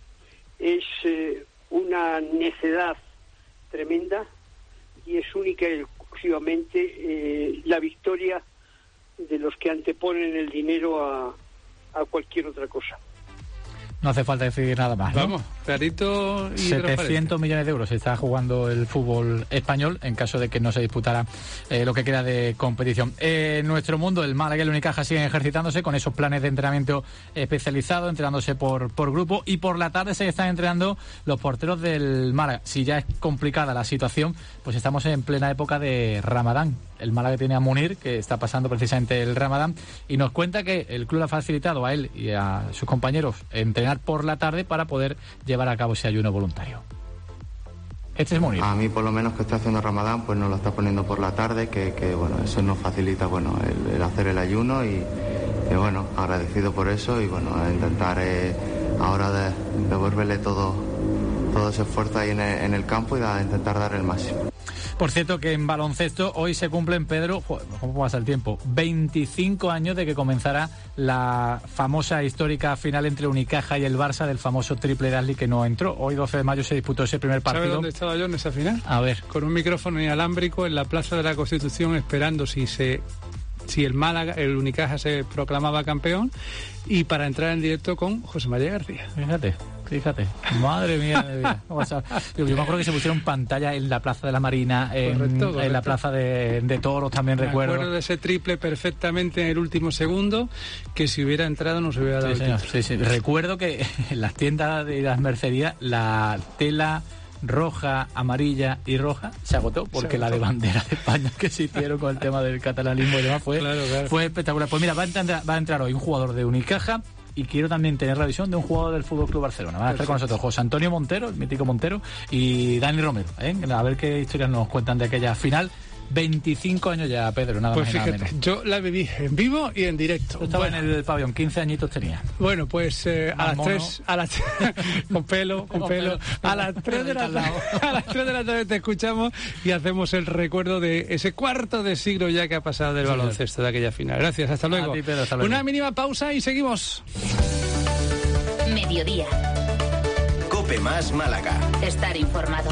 es eh, una necedad tremenda y es única y exclusivamente eh, la victoria de los que anteponen el dinero a, a cualquier otra cosa. No hace falta decir nada más, ¿no? Vamos, clarito y setecientos millones de euros se está jugando el fútbol español en caso de que no se disputara eh, lo que queda de competición. Eh, en nuestro mundo, el Málaga y el Unicaja siguen ejercitándose con esos planes de entrenamiento especializado, entrenándose por, por grupo, y por la tarde se están entrenando los porteros del Málaga. Si ya es complicada la situación, pues estamos en plena época de Ramadán. El Málaga tiene a Munir, que está pasando precisamente el Ramadán, y nos cuenta que el club le ha facilitado a él y a sus compañeros entrenar por la tarde para poder llevar a cabo ese ayuno voluntario. Este es Munir. A mí, por lo menos, que estoy haciendo Ramadán, pues nos lo está poniendo por la tarde, que, que bueno, eso nos facilita, bueno, el, el hacer el ayuno, y, y bueno, agradecido por eso, y bueno, a intentar eh, ahora de, devolverle todo, todo ese esfuerzo ahí en el, en el campo y a intentar dar el máximo. Por cierto, que en baloncesto hoy se cumplen, Pedro, joder, ¿cómo pasa el tiempo? veinticinco años de que comenzara la famosa histórica final entre Unicaja y el Barça del famoso triple Daly que no entró. Hoy, doce de mayo, se disputó ese primer partido. ¿Sabe dónde estaba yo en esa final? A ver. Con un micrófono inalámbrico en la Plaza de la Constitución, esperando si se... si el Málaga, el Unicaja se proclamaba campeón, y para entrar en directo con José María García. Fíjate. Fíjate, madre mía de vida. Yo me acuerdo que se pusieron pantalla en la Plaza de la Marina, en, correcto, correcto. en la Plaza de, de Toros también me recuerdo. Me acuerdo de ese triple perfectamente en el último segundo, que si hubiera entrado nos hubiera dado sí, señor, sí, sí. Recuerdo que en las tiendas de las mercerías la tela roja, amarilla y roja se agotó porque se agotó. La de bandera de España que se hicieron con el tema del catalanismo y demás fue, claro, claro. fue espectacular. Pues mira, va a, entrar, va a entrar hoy un jugador de Unicaja y quiero también tener la visión de un jugador del F C Barcelona. Van a estar con nosotros José Antonio Montero, el mítico Montero, y Dani Romero, ¿eh? A ver qué historias nos cuentan de aquella final. veinticinco años ya, Pedro, nada pues más y nada fíjate, menos. yo la viví en vivo y en directo. Yo estaba bueno. en el pabellón, quince añitos tenía. Bueno, pues eh, a las tres, a las con pelo, con, con pelo, pelo, a las tres de la tarde, a las tres de la tarde te escuchamos y hacemos el recuerdo de ese cuarto de siglo ya que ha pasado del sí, baloncesto de aquella final. Gracias, hasta luego. A ti, Pedro, hasta luego. Una mínima pausa y seguimos. Mediodía. Cope más Málaga. Estar informado.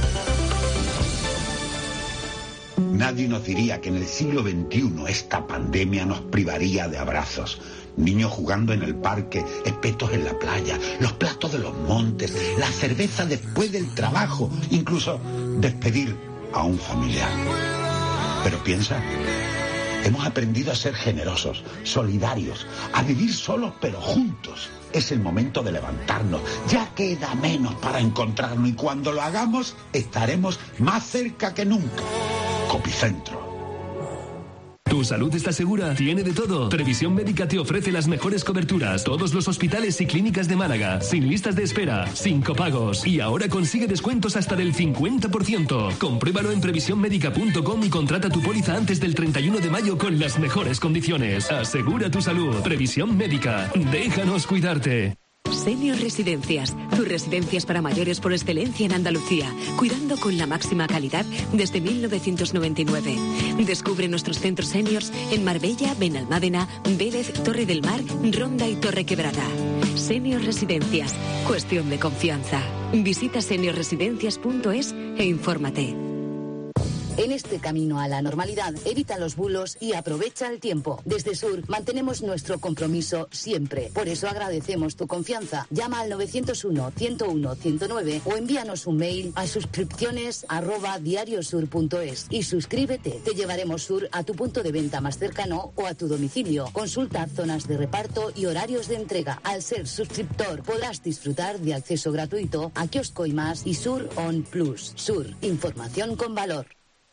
Nadie nos diría que en el siglo veintiuno esta pandemia nos privaría de abrazos. Niños jugando en el parque, espetos en la playa, los platos de los montes, la cerveza después del trabajo, incluso despedir a un familiar. Pero piensa, hemos aprendido a ser generosos, solidarios, a vivir solos pero juntos. Es el momento de levantarnos, ya queda menos para encontrarnos y cuando lo hagamos estaremos más cerca que nunca. Copicentro. ¿Tu salud está segura? Tiene de todo. Previsión Médica te ofrece las mejores coberturas. Todos los hospitales y clínicas de Málaga. Sin listas de espera, sin copagos. Y ahora consigue descuentos hasta del cincuenta por ciento. Compruébalo en previsión médica punto com y contrata tu póliza antes del treinta y uno de mayo con las mejores condiciones. Asegura tu salud. Previsión Médica. Déjanos cuidarte. Senior Residencias, tus residencias para mayores por excelencia en Andalucía, cuidando con la máxima calidad desde mil novecientos noventa y nueve. Descubre nuestros centros seniors en Marbella, Benalmádena, Vélez, Torre del Mar, Ronda y Torre Quebrada. Senior Residencias, cuestión de confianza. Visita senior residencias punto es e infórmate. En este camino a la normalidad, evita los bulos y aprovecha el tiempo. Desde Sur mantenemos nuestro compromiso siempre. Por eso agradecemos tu confianza. Llama al nueve cero uno, ciento uno, ciento nueve o envíanos un mail a suscripciones arroba diariosur punto es y suscríbete. Te llevaremos Sur a tu punto de venta más cercano o a tu domicilio. Consulta zonas de reparto y horarios de entrega. Al ser suscriptor podrás disfrutar de acceso gratuito a Kiosco y Más y Sur On Plus. Sur, información con valor.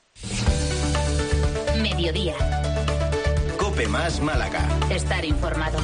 Mediodía. Cope más Málaga. Estar informado.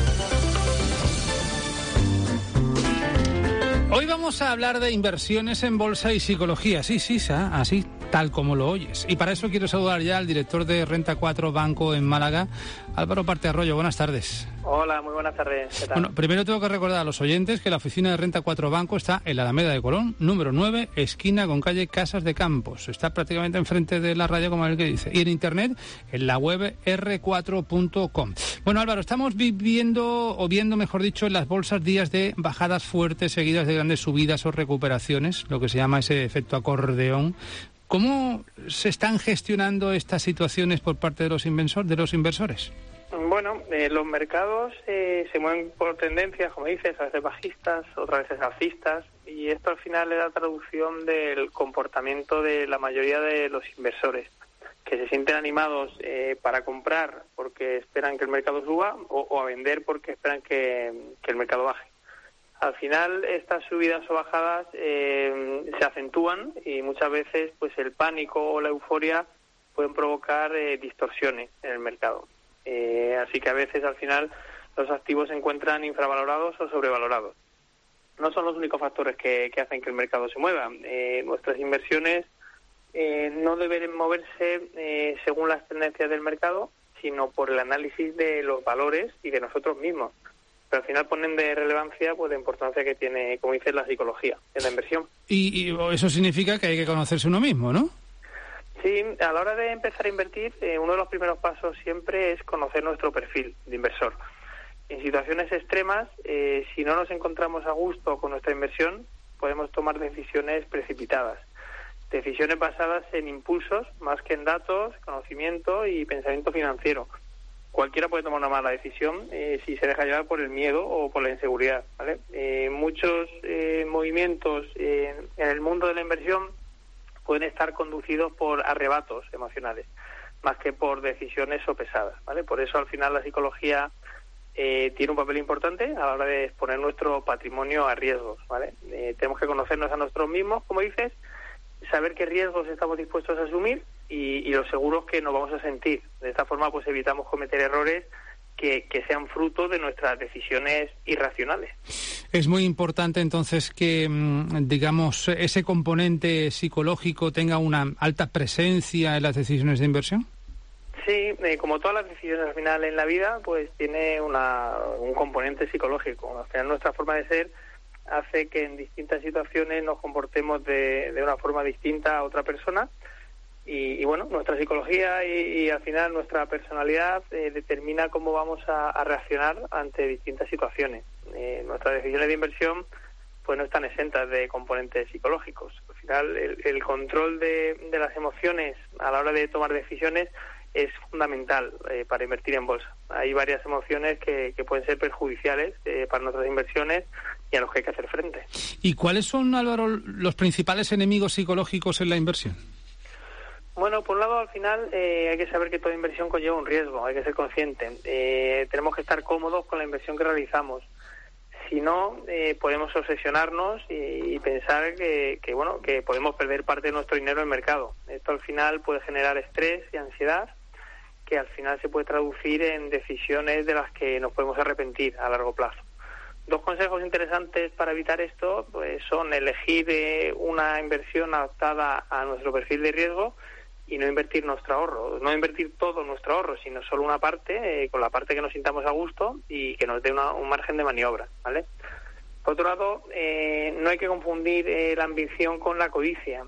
Hoy vamos a hablar de inversiones en bolsa y psicología. Sí, sí, así tal como lo oyes. Y para eso quiero saludar ya al director de Renta cuatro Banco en Málaga, Álvaro Partearroyo. Buenas tardes. Hola, muy buenas tardes. ¿Qué tal? Bueno, primero tengo que recordar a los oyentes que la oficina de Renta cuatro Banco está en la Alameda de Colón, número nueve, esquina con calle Casas de Campos. Está prácticamente enfrente de la radio, como el que dice. Y en internet, en la web erre cuatro punto com. Bueno, Álvaro, estamos viviendo, o viendo, mejor dicho, en las bolsas días de bajadas fuertes seguidas de grandes subidas o recuperaciones, lo que se llama ese efecto acordeón. ¿Cómo se están gestionando estas situaciones por parte de los, inversor, de los inversores? Bueno, eh, los mercados eh, se mueven por tendencias, como dices, a veces bajistas, otras veces alcistas, y esto al final es la traducción del comportamiento de la mayoría de los inversores, que se sienten animados eh, para comprar porque esperan que el mercado suba o, o a vender porque esperan que, que el mercado baje. Al final, estas subidas o bajadas eh, se acentúan y muchas veces pues el pánico o la euforia pueden provocar eh, distorsiones en el mercado. Eh, así que a veces, al final, los activos se encuentran infravalorados o sobrevalorados. No son los únicos factores que, que hacen que el mercado se mueva. Eh, nuestras inversiones eh, no deben moverse eh, según las tendencias del mercado, sino por el análisis de los valores y de nosotros mismos. Pero al final ponen de relevancia pues la importancia que tiene, como dices, la psicología en la inversión. Y, y eso significa que hay que conocerse uno mismo, ¿no? Sí, a la hora de empezar a invertir, eh, uno de los primeros pasos siempre es conocer nuestro perfil de inversor. En situaciones extremas, eh, si no nos encontramos a gusto con nuestra inversión, podemos tomar decisiones precipitadas. Decisiones basadas en impulsos, más que en datos, conocimiento y pensamiento financiero. cualquiera puede tomar una mala decisión eh, si se deja llevar por el miedo o por la inseguridad, ¿vale? Eh, muchos eh, movimientos eh, en el mundo de la inversión pueden estar conducidos por arrebatos emocionales, más que por decisiones sopesadas, ¿vale? Por eso, al final, la psicología eh, tiene un papel importante a la hora de exponer nuestro patrimonio a riesgos, ¿vale? Eh, tenemos que conocernos a nosotros mismos, como dices, saber qué riesgos estamos dispuestos a asumir y, y los seguros que nos vamos a sentir. De esta forma, pues evitamos cometer errores que, que sean fruto de nuestras decisiones irracionales. Es muy importante, entonces, que, digamos, ese componente psicológico tenga una alta presencia en las decisiones de inversión. Sí, eh, como todas las decisiones al final en la vida, pues tiene una, un componente psicológico. Al final, nuestra forma de ser hace que en distintas situaciones nos comportemos de, de una forma distinta a otra persona y, y bueno, nuestra psicología y, y al final nuestra personalidad eh, determina cómo vamos a, a reaccionar ante distintas situaciones. Eh, nuestras decisiones de inversión pues no están exentas de componentes psicológicos. Al final el, el control de, de las emociones a la hora de tomar decisiones es fundamental eh, para invertir en bolsa. Hay varias emociones que, que pueden ser perjudiciales eh, para nuestras inversiones y a los que hay que hacer frente. ¿Y cuáles son, Álvaro, los principales enemigos psicológicos en la inversión? Bueno, por un lado, al final eh, hay que saber que toda inversión conlleva un riesgo, hay que ser consciente. Eh, tenemos que estar cómodos con la inversión que realizamos. Si no, eh, podemos obsesionarnos y, y pensar que, que, bueno, que podemos perder parte de nuestro dinero en el mercado. Esto al final puede generar estrés y ansiedad, que al final se puede traducir en decisiones de las que nos podemos arrepentir a largo plazo. Dos consejos interesantes para evitar esto pues son elegir eh, una inversión adaptada a nuestro perfil de riesgo y no invertir nuestro ahorro, no invertir todo nuestro ahorro, sino solo una parte, eh, con la parte que nos sintamos a gusto y que nos dé una, un margen de maniobra, ¿vale? Por otro lado, eh, no hay que confundir eh, la ambición con la codicia.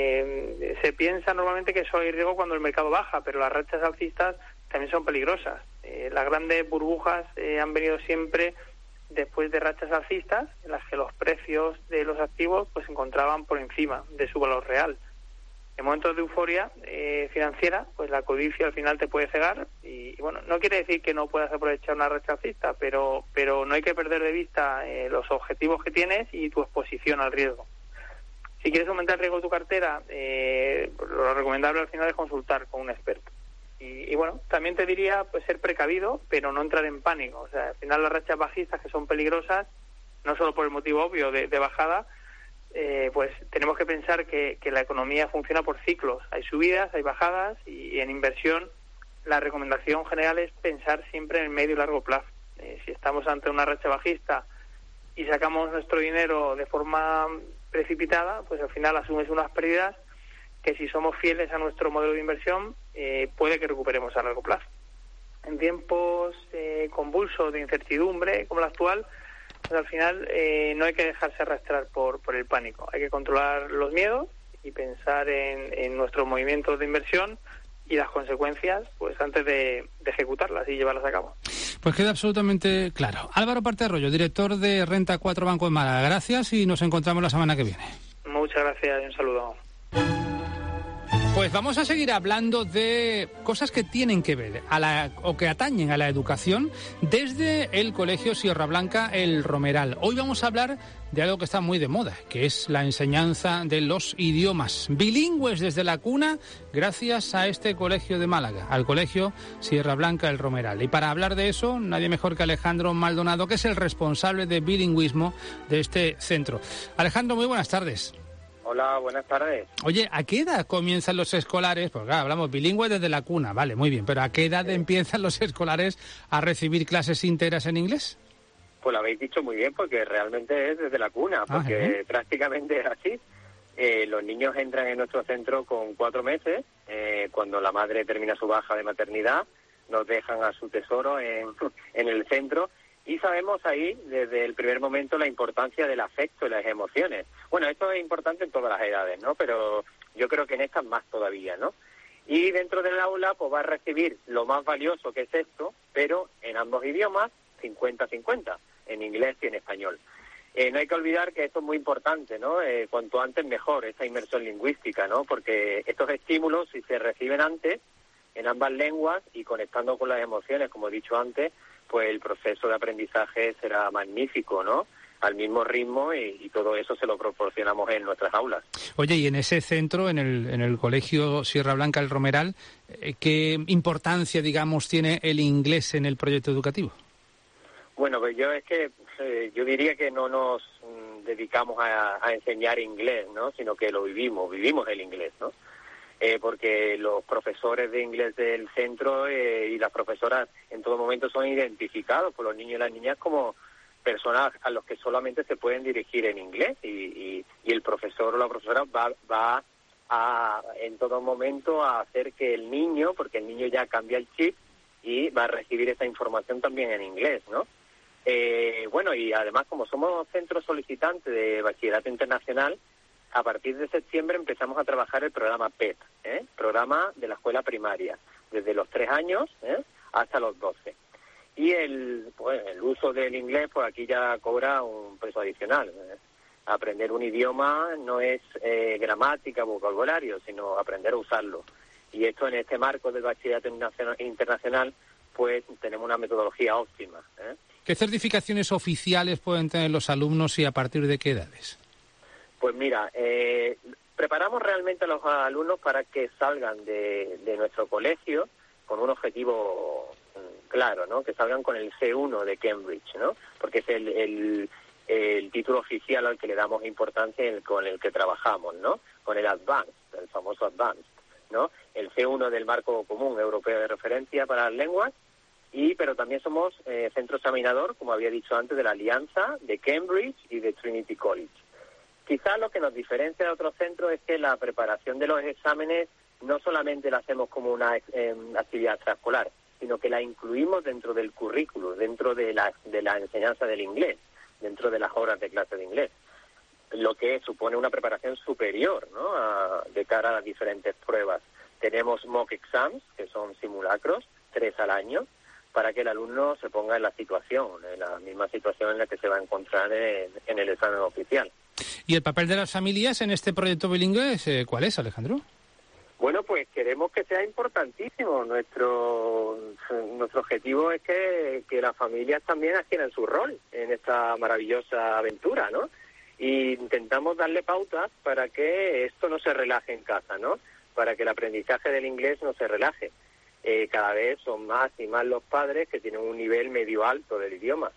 Eh, se piensa normalmente que solo hay riesgo cuando el mercado baja, pero las rachas alcistas también son peligrosas. Eh, las grandes burbujas eh, han venido siempre después de rachas alcistas, en las que los precios de los activos pues se encontraban por encima de su valor real. En momentos de euforia eh, financiera, pues la codicia al final te puede cegar y, y bueno, no quiere decir que no puedas aprovechar una racha alcista, pero pero no hay que perder de vista eh, los objetivos que tienes y tu exposición al riesgo. Si quieres aumentar el riesgo de tu cartera, eh, lo recomendable al final es consultar con un experto. Y, y bueno, también te diría pues ser precavido, pero no entrar en pánico. O sea, al final las rachas bajistas, que son peligrosas, no solo por el motivo obvio de, de bajada, Eh, pues tenemos que pensar que, que la economía funciona por ciclos. Hay subidas, hay bajadas y, y en inversión la recomendación general es pensar siempre en el medio y largo plazo. Eh, si estamos ante una racha bajista y sacamos nuestro dinero de forma precipitada, pues al final asumes unas pérdidas que si somos fieles a nuestro modelo de inversión eh, puede que recuperemos a largo plazo. En tiempos eh, convulsos de incertidumbre como el actual, pues al final eh, no hay que dejarse arrastrar por, por el pánico. Hay que controlar los miedos y pensar en, en nuestros movimientos de inversión y las consecuencias pues antes de, de ejecutarlas y llevarlas a cabo. Pues queda absolutamente claro. Álvaro Parte Arroyo, director de Renta cuatro Banco en Málaga. Gracias y nos encontramos la semana que viene. Muchas gracias y un saludo. Pues vamos a seguir hablando de cosas que tienen que ver a la, o que atañen a la educación desde el Colegio Sierra Blanca El Romeral. Hoy vamos a hablar de algo que está muy de moda, que es la enseñanza de los idiomas bilingües desde la cuna, gracias a este colegio de Málaga, al Colegio Sierra Blanca El Romeral. Y para hablar de eso, nadie mejor que Alejandro Maldonado, que es el responsable de bilingüismo de este centro. Alejandro, muy buenas tardes. Hola, buenas tardes. Oye, ¿a qué edad comienzan los escolares? Pues claro, hablamos bilingües desde la cuna, vale, muy bien, pero ¿a qué edad empiezan los escolares a recibir clases íntegras en inglés? Pues lo habéis dicho muy bien, porque realmente es desde la cuna, porque ah, ¿eh? prácticamente es así. Eh, los niños entran en nuestro centro con cuatro meses, eh, cuando la madre termina su baja de maternidad, nos dejan a su tesoro en, en el centro. Y sabemos ahí, desde el primer momento, la importancia del afecto y las emociones. Bueno, esto es importante en todas las edades, ¿no? Pero yo creo que en estas más todavía, ¿no? Y dentro del aula, pues va a recibir lo más valioso que es esto, pero en ambos idiomas, cincuenta cincuenta, en inglés y en español. Eh, no hay que olvidar que esto es muy importante, ¿no? Eh, cuanto antes mejor, esa inmersión lingüística, ¿no? Porque estos estímulos, si se reciben antes, en ambas lenguas y conectando con las emociones, como he dicho antes, pues el proceso de aprendizaje será magnífico, ¿no? Al mismo ritmo y, y todo eso se lo proporcionamos en nuestras aulas. Oye, y en ese centro, en el, en el Colegio Sierra Blanca El Romeral, ¿qué importancia, digamos, tiene el inglés en el proyecto educativo? Bueno, pues yo es que eh, yo diría que no nos mm, dedicamos a, a enseñar inglés, ¿no? Sino que lo vivimos, vivimos el inglés, ¿no? Eh, porque los profesores de inglés del centro eh, y las profesoras en todo momento son identificados por los niños y las niñas como personas a los que solamente se pueden dirigir en inglés y, y, y el profesor o la profesora va, va a en todo momento a hacer que el niño, porque el niño ya cambia el chip y va a recibir esa información también en inglés, ¿no? Eh, bueno, y además como somos centro solicitante de bachillerato internacional, a partir de septiembre empezamos a trabajar el programa P E T, ¿eh? Programa de la escuela primaria, desde los tres años ¿eh? hasta los doce. Y el, pues, el uso del inglés, pues aquí ya cobra un peso adicional. ¿eh? Aprender un idioma no es eh, gramática, vocabulario, sino aprender a usarlo. Y esto en este marco del bachillerato internacional, pues tenemos una metodología óptima. ¿eh? ¿Qué certificaciones oficiales pueden tener los alumnos y a partir de qué edades? Pues mira, eh, preparamos realmente a los alumnos para que salgan de, de nuestro colegio con un objetivo claro, ¿no? Que salgan con el C uno de Cambridge, ¿no? Porque es el, el, el título oficial al que le damos importancia y el, con el que trabajamos, ¿no? Con el Advanced, el famoso Advanced, ¿no? El C uno del marco común europeo de referencia para las lenguas, y pero también somos eh, centro examinador, como había dicho antes, de la Alianza, de Cambridge y de Trinity College. Quizás lo que nos diferencia de otros centros es que la preparación de los exámenes no solamente la hacemos como una eh, actividad extraescolar, sino que la incluimos dentro del currículo, dentro de la, de la enseñanza del inglés, dentro de las horas de clase de inglés, lo que supone una preparación superior, ¿no? A, de cara a las diferentes pruebas. Tenemos mock exams, que son simulacros, tres al año, para que el alumno se ponga en la situación, en la misma situación en la que se va a encontrar en, en el examen oficial. ¿Y el papel de las familias en este proyecto bilingüe, eh, cuál es, Alejandro? Bueno, pues queremos que sea importantísimo. Nuestro nuestro objetivo es que, que las familias también adquieran su rol en esta maravillosa aventura, ¿no? Y intentamos darle pautas para que esto no se relaje en casa, ¿no? Para que el aprendizaje del inglés no se relaje. Eh, cada vez son más y más los padres que tienen un nivel medio alto del idioma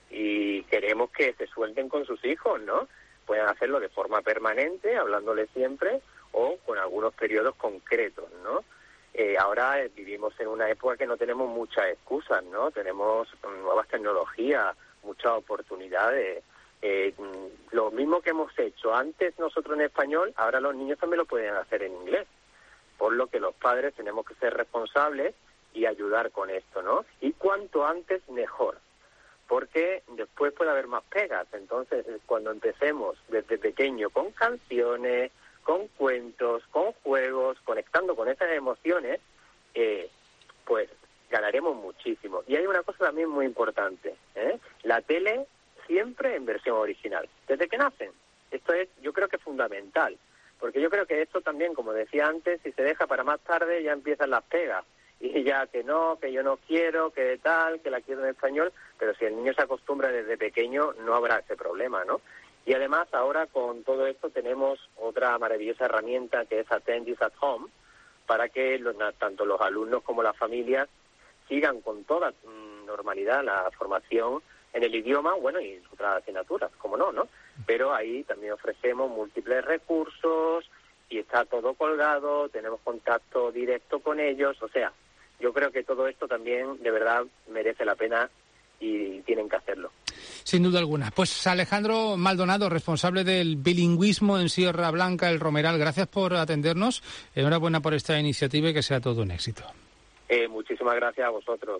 y queremos que se suelten con sus hijos, ¿no? Pueden hacerlo de forma permanente, hablándole siempre, o con algunos periodos concretos, ¿no? Eh, ahora eh, vivimos en una época que no tenemos muchas excusas, ¿no? Tenemos nuevas tecnologías, muchas oportunidades. Eh, lo mismo que hemos hecho antes nosotros en español, ahora los niños también lo pueden hacer en inglés. Por lo que los padres tenemos que ser responsables y ayudar con esto, ¿no? Y cuanto antes, mejor. Porque después puede haber más pegas. Entonces, cuando empecemos desde pequeño con canciones, con cuentos, con juegos, conectando con esas emociones, eh, pues ganaremos muchísimo. Y hay una cosa también muy importante, ¿eh? La tele siempre en versión original, desde que nacen. Esto es, yo creo que es fundamental, porque yo creo que esto también, como decía antes, si se deja para más tarde ya empiezan las pegas. Y ya que no, que yo no quiero, que tal, que la quiero en español, pero si el niño se acostumbra desde pequeño no habrá ese problema, ¿no? Y además ahora con todo esto tenemos otra maravillosa herramienta que es Attend This at Home, para que los, tanto los alumnos como las familias sigan con toda mm, normalidad la formación en el idioma, bueno, y otras asignaturas, como no, ¿no? Pero ahí también ofrecemos múltiples recursos y está todo colgado, tenemos contacto directo con ellos, o sea, yo creo que todo esto también de verdad merece la pena y tienen que hacerlo. Sin duda alguna. Pues Alejandro Maldonado, responsable del bilingüismo en Sierra Blanca, El Romeral, gracias por atendernos. Enhorabuena por esta iniciativa y que sea todo un éxito. Eh, muchísimas gracias a vosotros.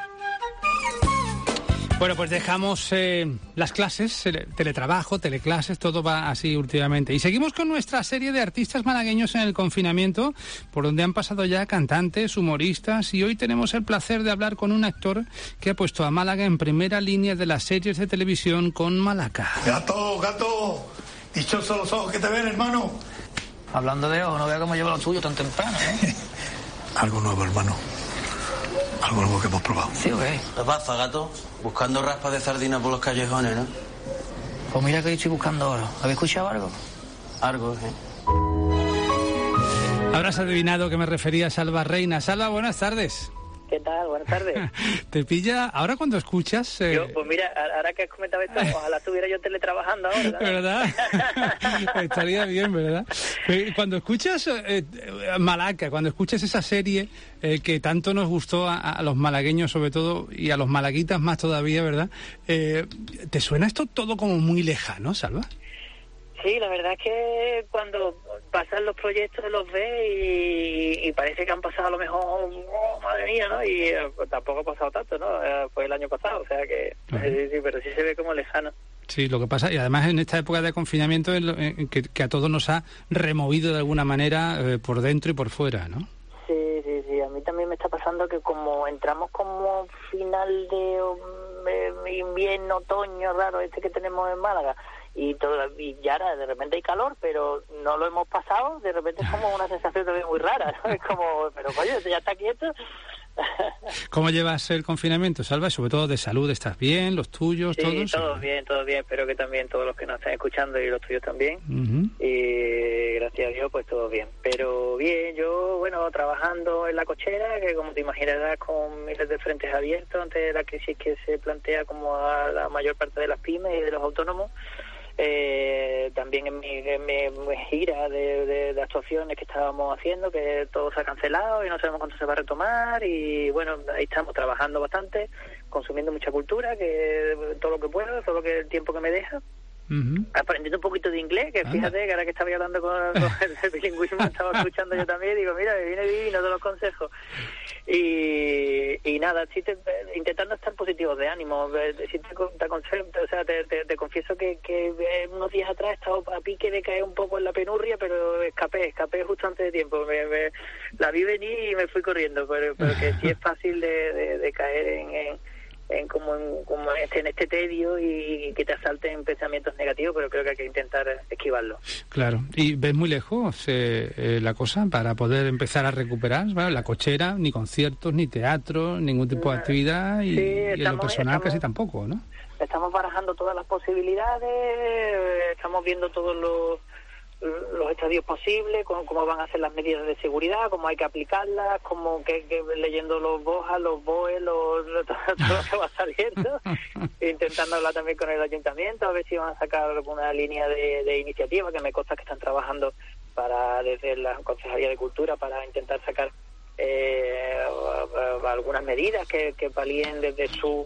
Bueno, pues dejamos eh, las clases, teletrabajo, teleclases, todo va así últimamente. Y seguimos con nuestra serie de artistas malagueños en el confinamiento, por donde han pasado ya cantantes, humoristas, y hoy tenemos el placer de hablar con un actor que ha puesto a Málaga en primera línea de las series de televisión con Malaca. Gato, gato, dichosos los ojos que te ven, hermano. Hablando de ojos, no vea cómo lleva lo tuyo tan temprano, ¿eh? Algo nuevo, hermano. Algo nuevo que hemos probado. Sí, güey. ¿Qué pasa, gato? Buscando raspas de sardina por los callejones, ¿no? Pues mira que yo estoy buscando oro. ¿Habéis escuchado algo? Algo, ¿eh? Habrás adivinado que me refería a Salva Reina. Salva, buenas tardes. ¿Qué tal? Buenas tardes. ¿Te pilla ahora cuando escuchas? Eh... Yo, pues mira, ahora que has comentado esto, ojalá estuviera yo teletrabajando ahora. ¿Verdad? Estaría bien, ¿verdad? Cuando escuchas eh, Malaca, cuando escuchas esa serie eh, que tanto nos gustó a, a los malagueños sobre todo, y a los malaguitas más todavía, ¿verdad? Eh, ¿Te suena esto todo como muy lejano, Salva? Sí, la verdad es que cuando pasan los proyectos los ves y, y parece que han pasado a lo mejor, oh, madre mía, ¿no? Y eh, pues, tampoco ha pasado tanto, ¿no? Eh, fue el año pasado, o sea que, uh-huh. sí, sí, pero sí se ve como lejano. Sí, lo que pasa, y además en esta época de confinamiento en lo, en que, que a todos nos ha removido de alguna manera eh, por dentro y por fuera, ¿no? Sí, sí, sí, a mí también me está pasando que como entramos como final de um, invierno, otoño raro este que tenemos en Málaga, y, todo, y ya ahora de repente hay calor, pero no lo hemos pasado, de repente es como una sensación también muy rara, ¿no? Es como, pero coño, ya está quieto. ¿Cómo llevas el confinamiento, Salva? Sobre todo de salud, ¿estás bien? ¿Los tuyos? Sí, todos? todo bien, todo bien, espero que también todos los que nos están escuchando y los tuyos también. Uh-huh. Y gracias a Dios, pues todo bien. Pero bien, yo, bueno, trabajando en la cochera, que como te imaginarás, con miles de frentes abiertos ante la crisis que se plantea como a la mayor parte de las pymes y de los autónomos. Eh, también en mi, en mi, mi gira de, de, de actuaciones que estábamos haciendo, que todo se ha cancelado y no sabemos cuándo se va a retomar, y bueno, ahí estamos trabajando bastante, consumiendo mucha cultura, que todo lo que puedo, todo lo que el tiempo que me deja. Uh-huh. Aprendiendo un poquito de inglés, que fíjate que ahora que estaba hablando con, con el bilingüismo, estaba escuchando yo también, digo, mira, me viene divino de los consejos. Y, y nada, sí te, intentando estar positivos de ánimo, sí te, te, aconsejo, o sea, te, te, te confieso que, que unos días atrás he estado a pique de caer un poco en la penurria, pero escapé, escapé justo antes de tiempo, me, me, la vi venir y me fui corriendo, pero, pero que sí es fácil de, de, de caer en... en en como en, como este, en este tedio y que te asalten pensamientos negativos, pero creo que hay que intentar esquivarlo. Claro. ¿Y ves muy lejos eh, eh, la cosa para poder empezar a recuperar? Bueno, la cochera, ni conciertos, ni teatro, ningún tipo de actividad, y, sí, estamos, y en lo personal estamos, casi tampoco, ¿no? Estamos barajando todas las posibilidades, estamos viendo todos los los estadios posibles, cómo, cómo van a ser las medidas de seguridad, cómo hay que aplicarlas, cómo que, que leyendo los B O J, los B O E, los, todo, todo lo que va saliendo, intentando hablar también con el ayuntamiento, a ver si van a sacar alguna línea de, de iniciativa, que me consta que están trabajando para desde la Concejalía de Cultura para intentar sacar eh, algunas medidas que, que palíen desde su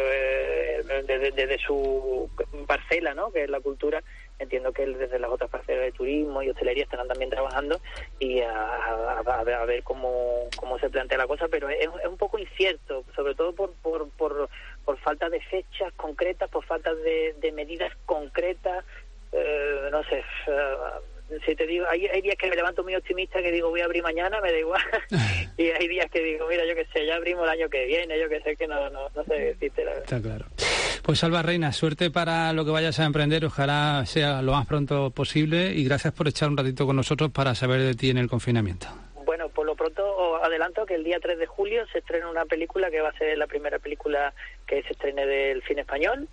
eh, desde, desde su parcela, ¿no?, que es la cultura. Entiendo que desde las otras parcelas de turismo y hostelería estarán también trabajando y a, a, a, a ver cómo, cómo se plantea la cosa, pero es, es un poco incierto, sobre todo por por, por, por falta de fechas concretas, por falta de, de medidas concretas, eh, no sé, uh, si te digo, hay, hay días que me levanto muy optimista, que digo voy a abrir mañana, me da igual, y hay días que digo, mira, yo que sé, ya abrimos el año que viene, yo que sé, que no, no, no sé decirte la verdad. Está claro. Pues Salva Reina, suerte para lo que vayas a emprender, ojalá sea lo más pronto posible, y gracias por echar un ratito con nosotros para saber de ti en el confinamiento. Bueno, por lo pronto os adelanto que el día tres de julio se estrena una película que va a ser la primera película que se estrene del cine español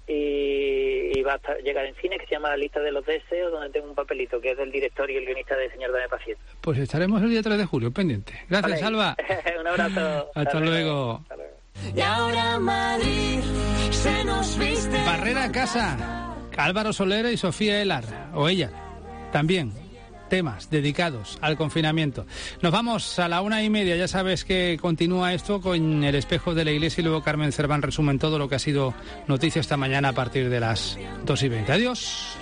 y, y va a estar, llegar en cine, que se llama La lista de los deseos, donde tengo un papelito que es del director y el guionista de Señor Dame Paciencia. Pues estaremos el día tres de julio, pendiente. Gracias, vale. Salva. Un abrazo. Hasta, Hasta luego. luego. Hasta luego. Y ahora Madrid se nos viste. Barrera a casa. Álvaro Soler y Sofía Elar, o ella, también. Temas dedicados al confinamiento. Nos vamos a la una y media. Ya sabes que continúa esto con El Espejo de la Iglesia y luego Carmen Cerván resumen todo lo que ha sido noticia esta mañana a partir de las dos y veinte. Adiós.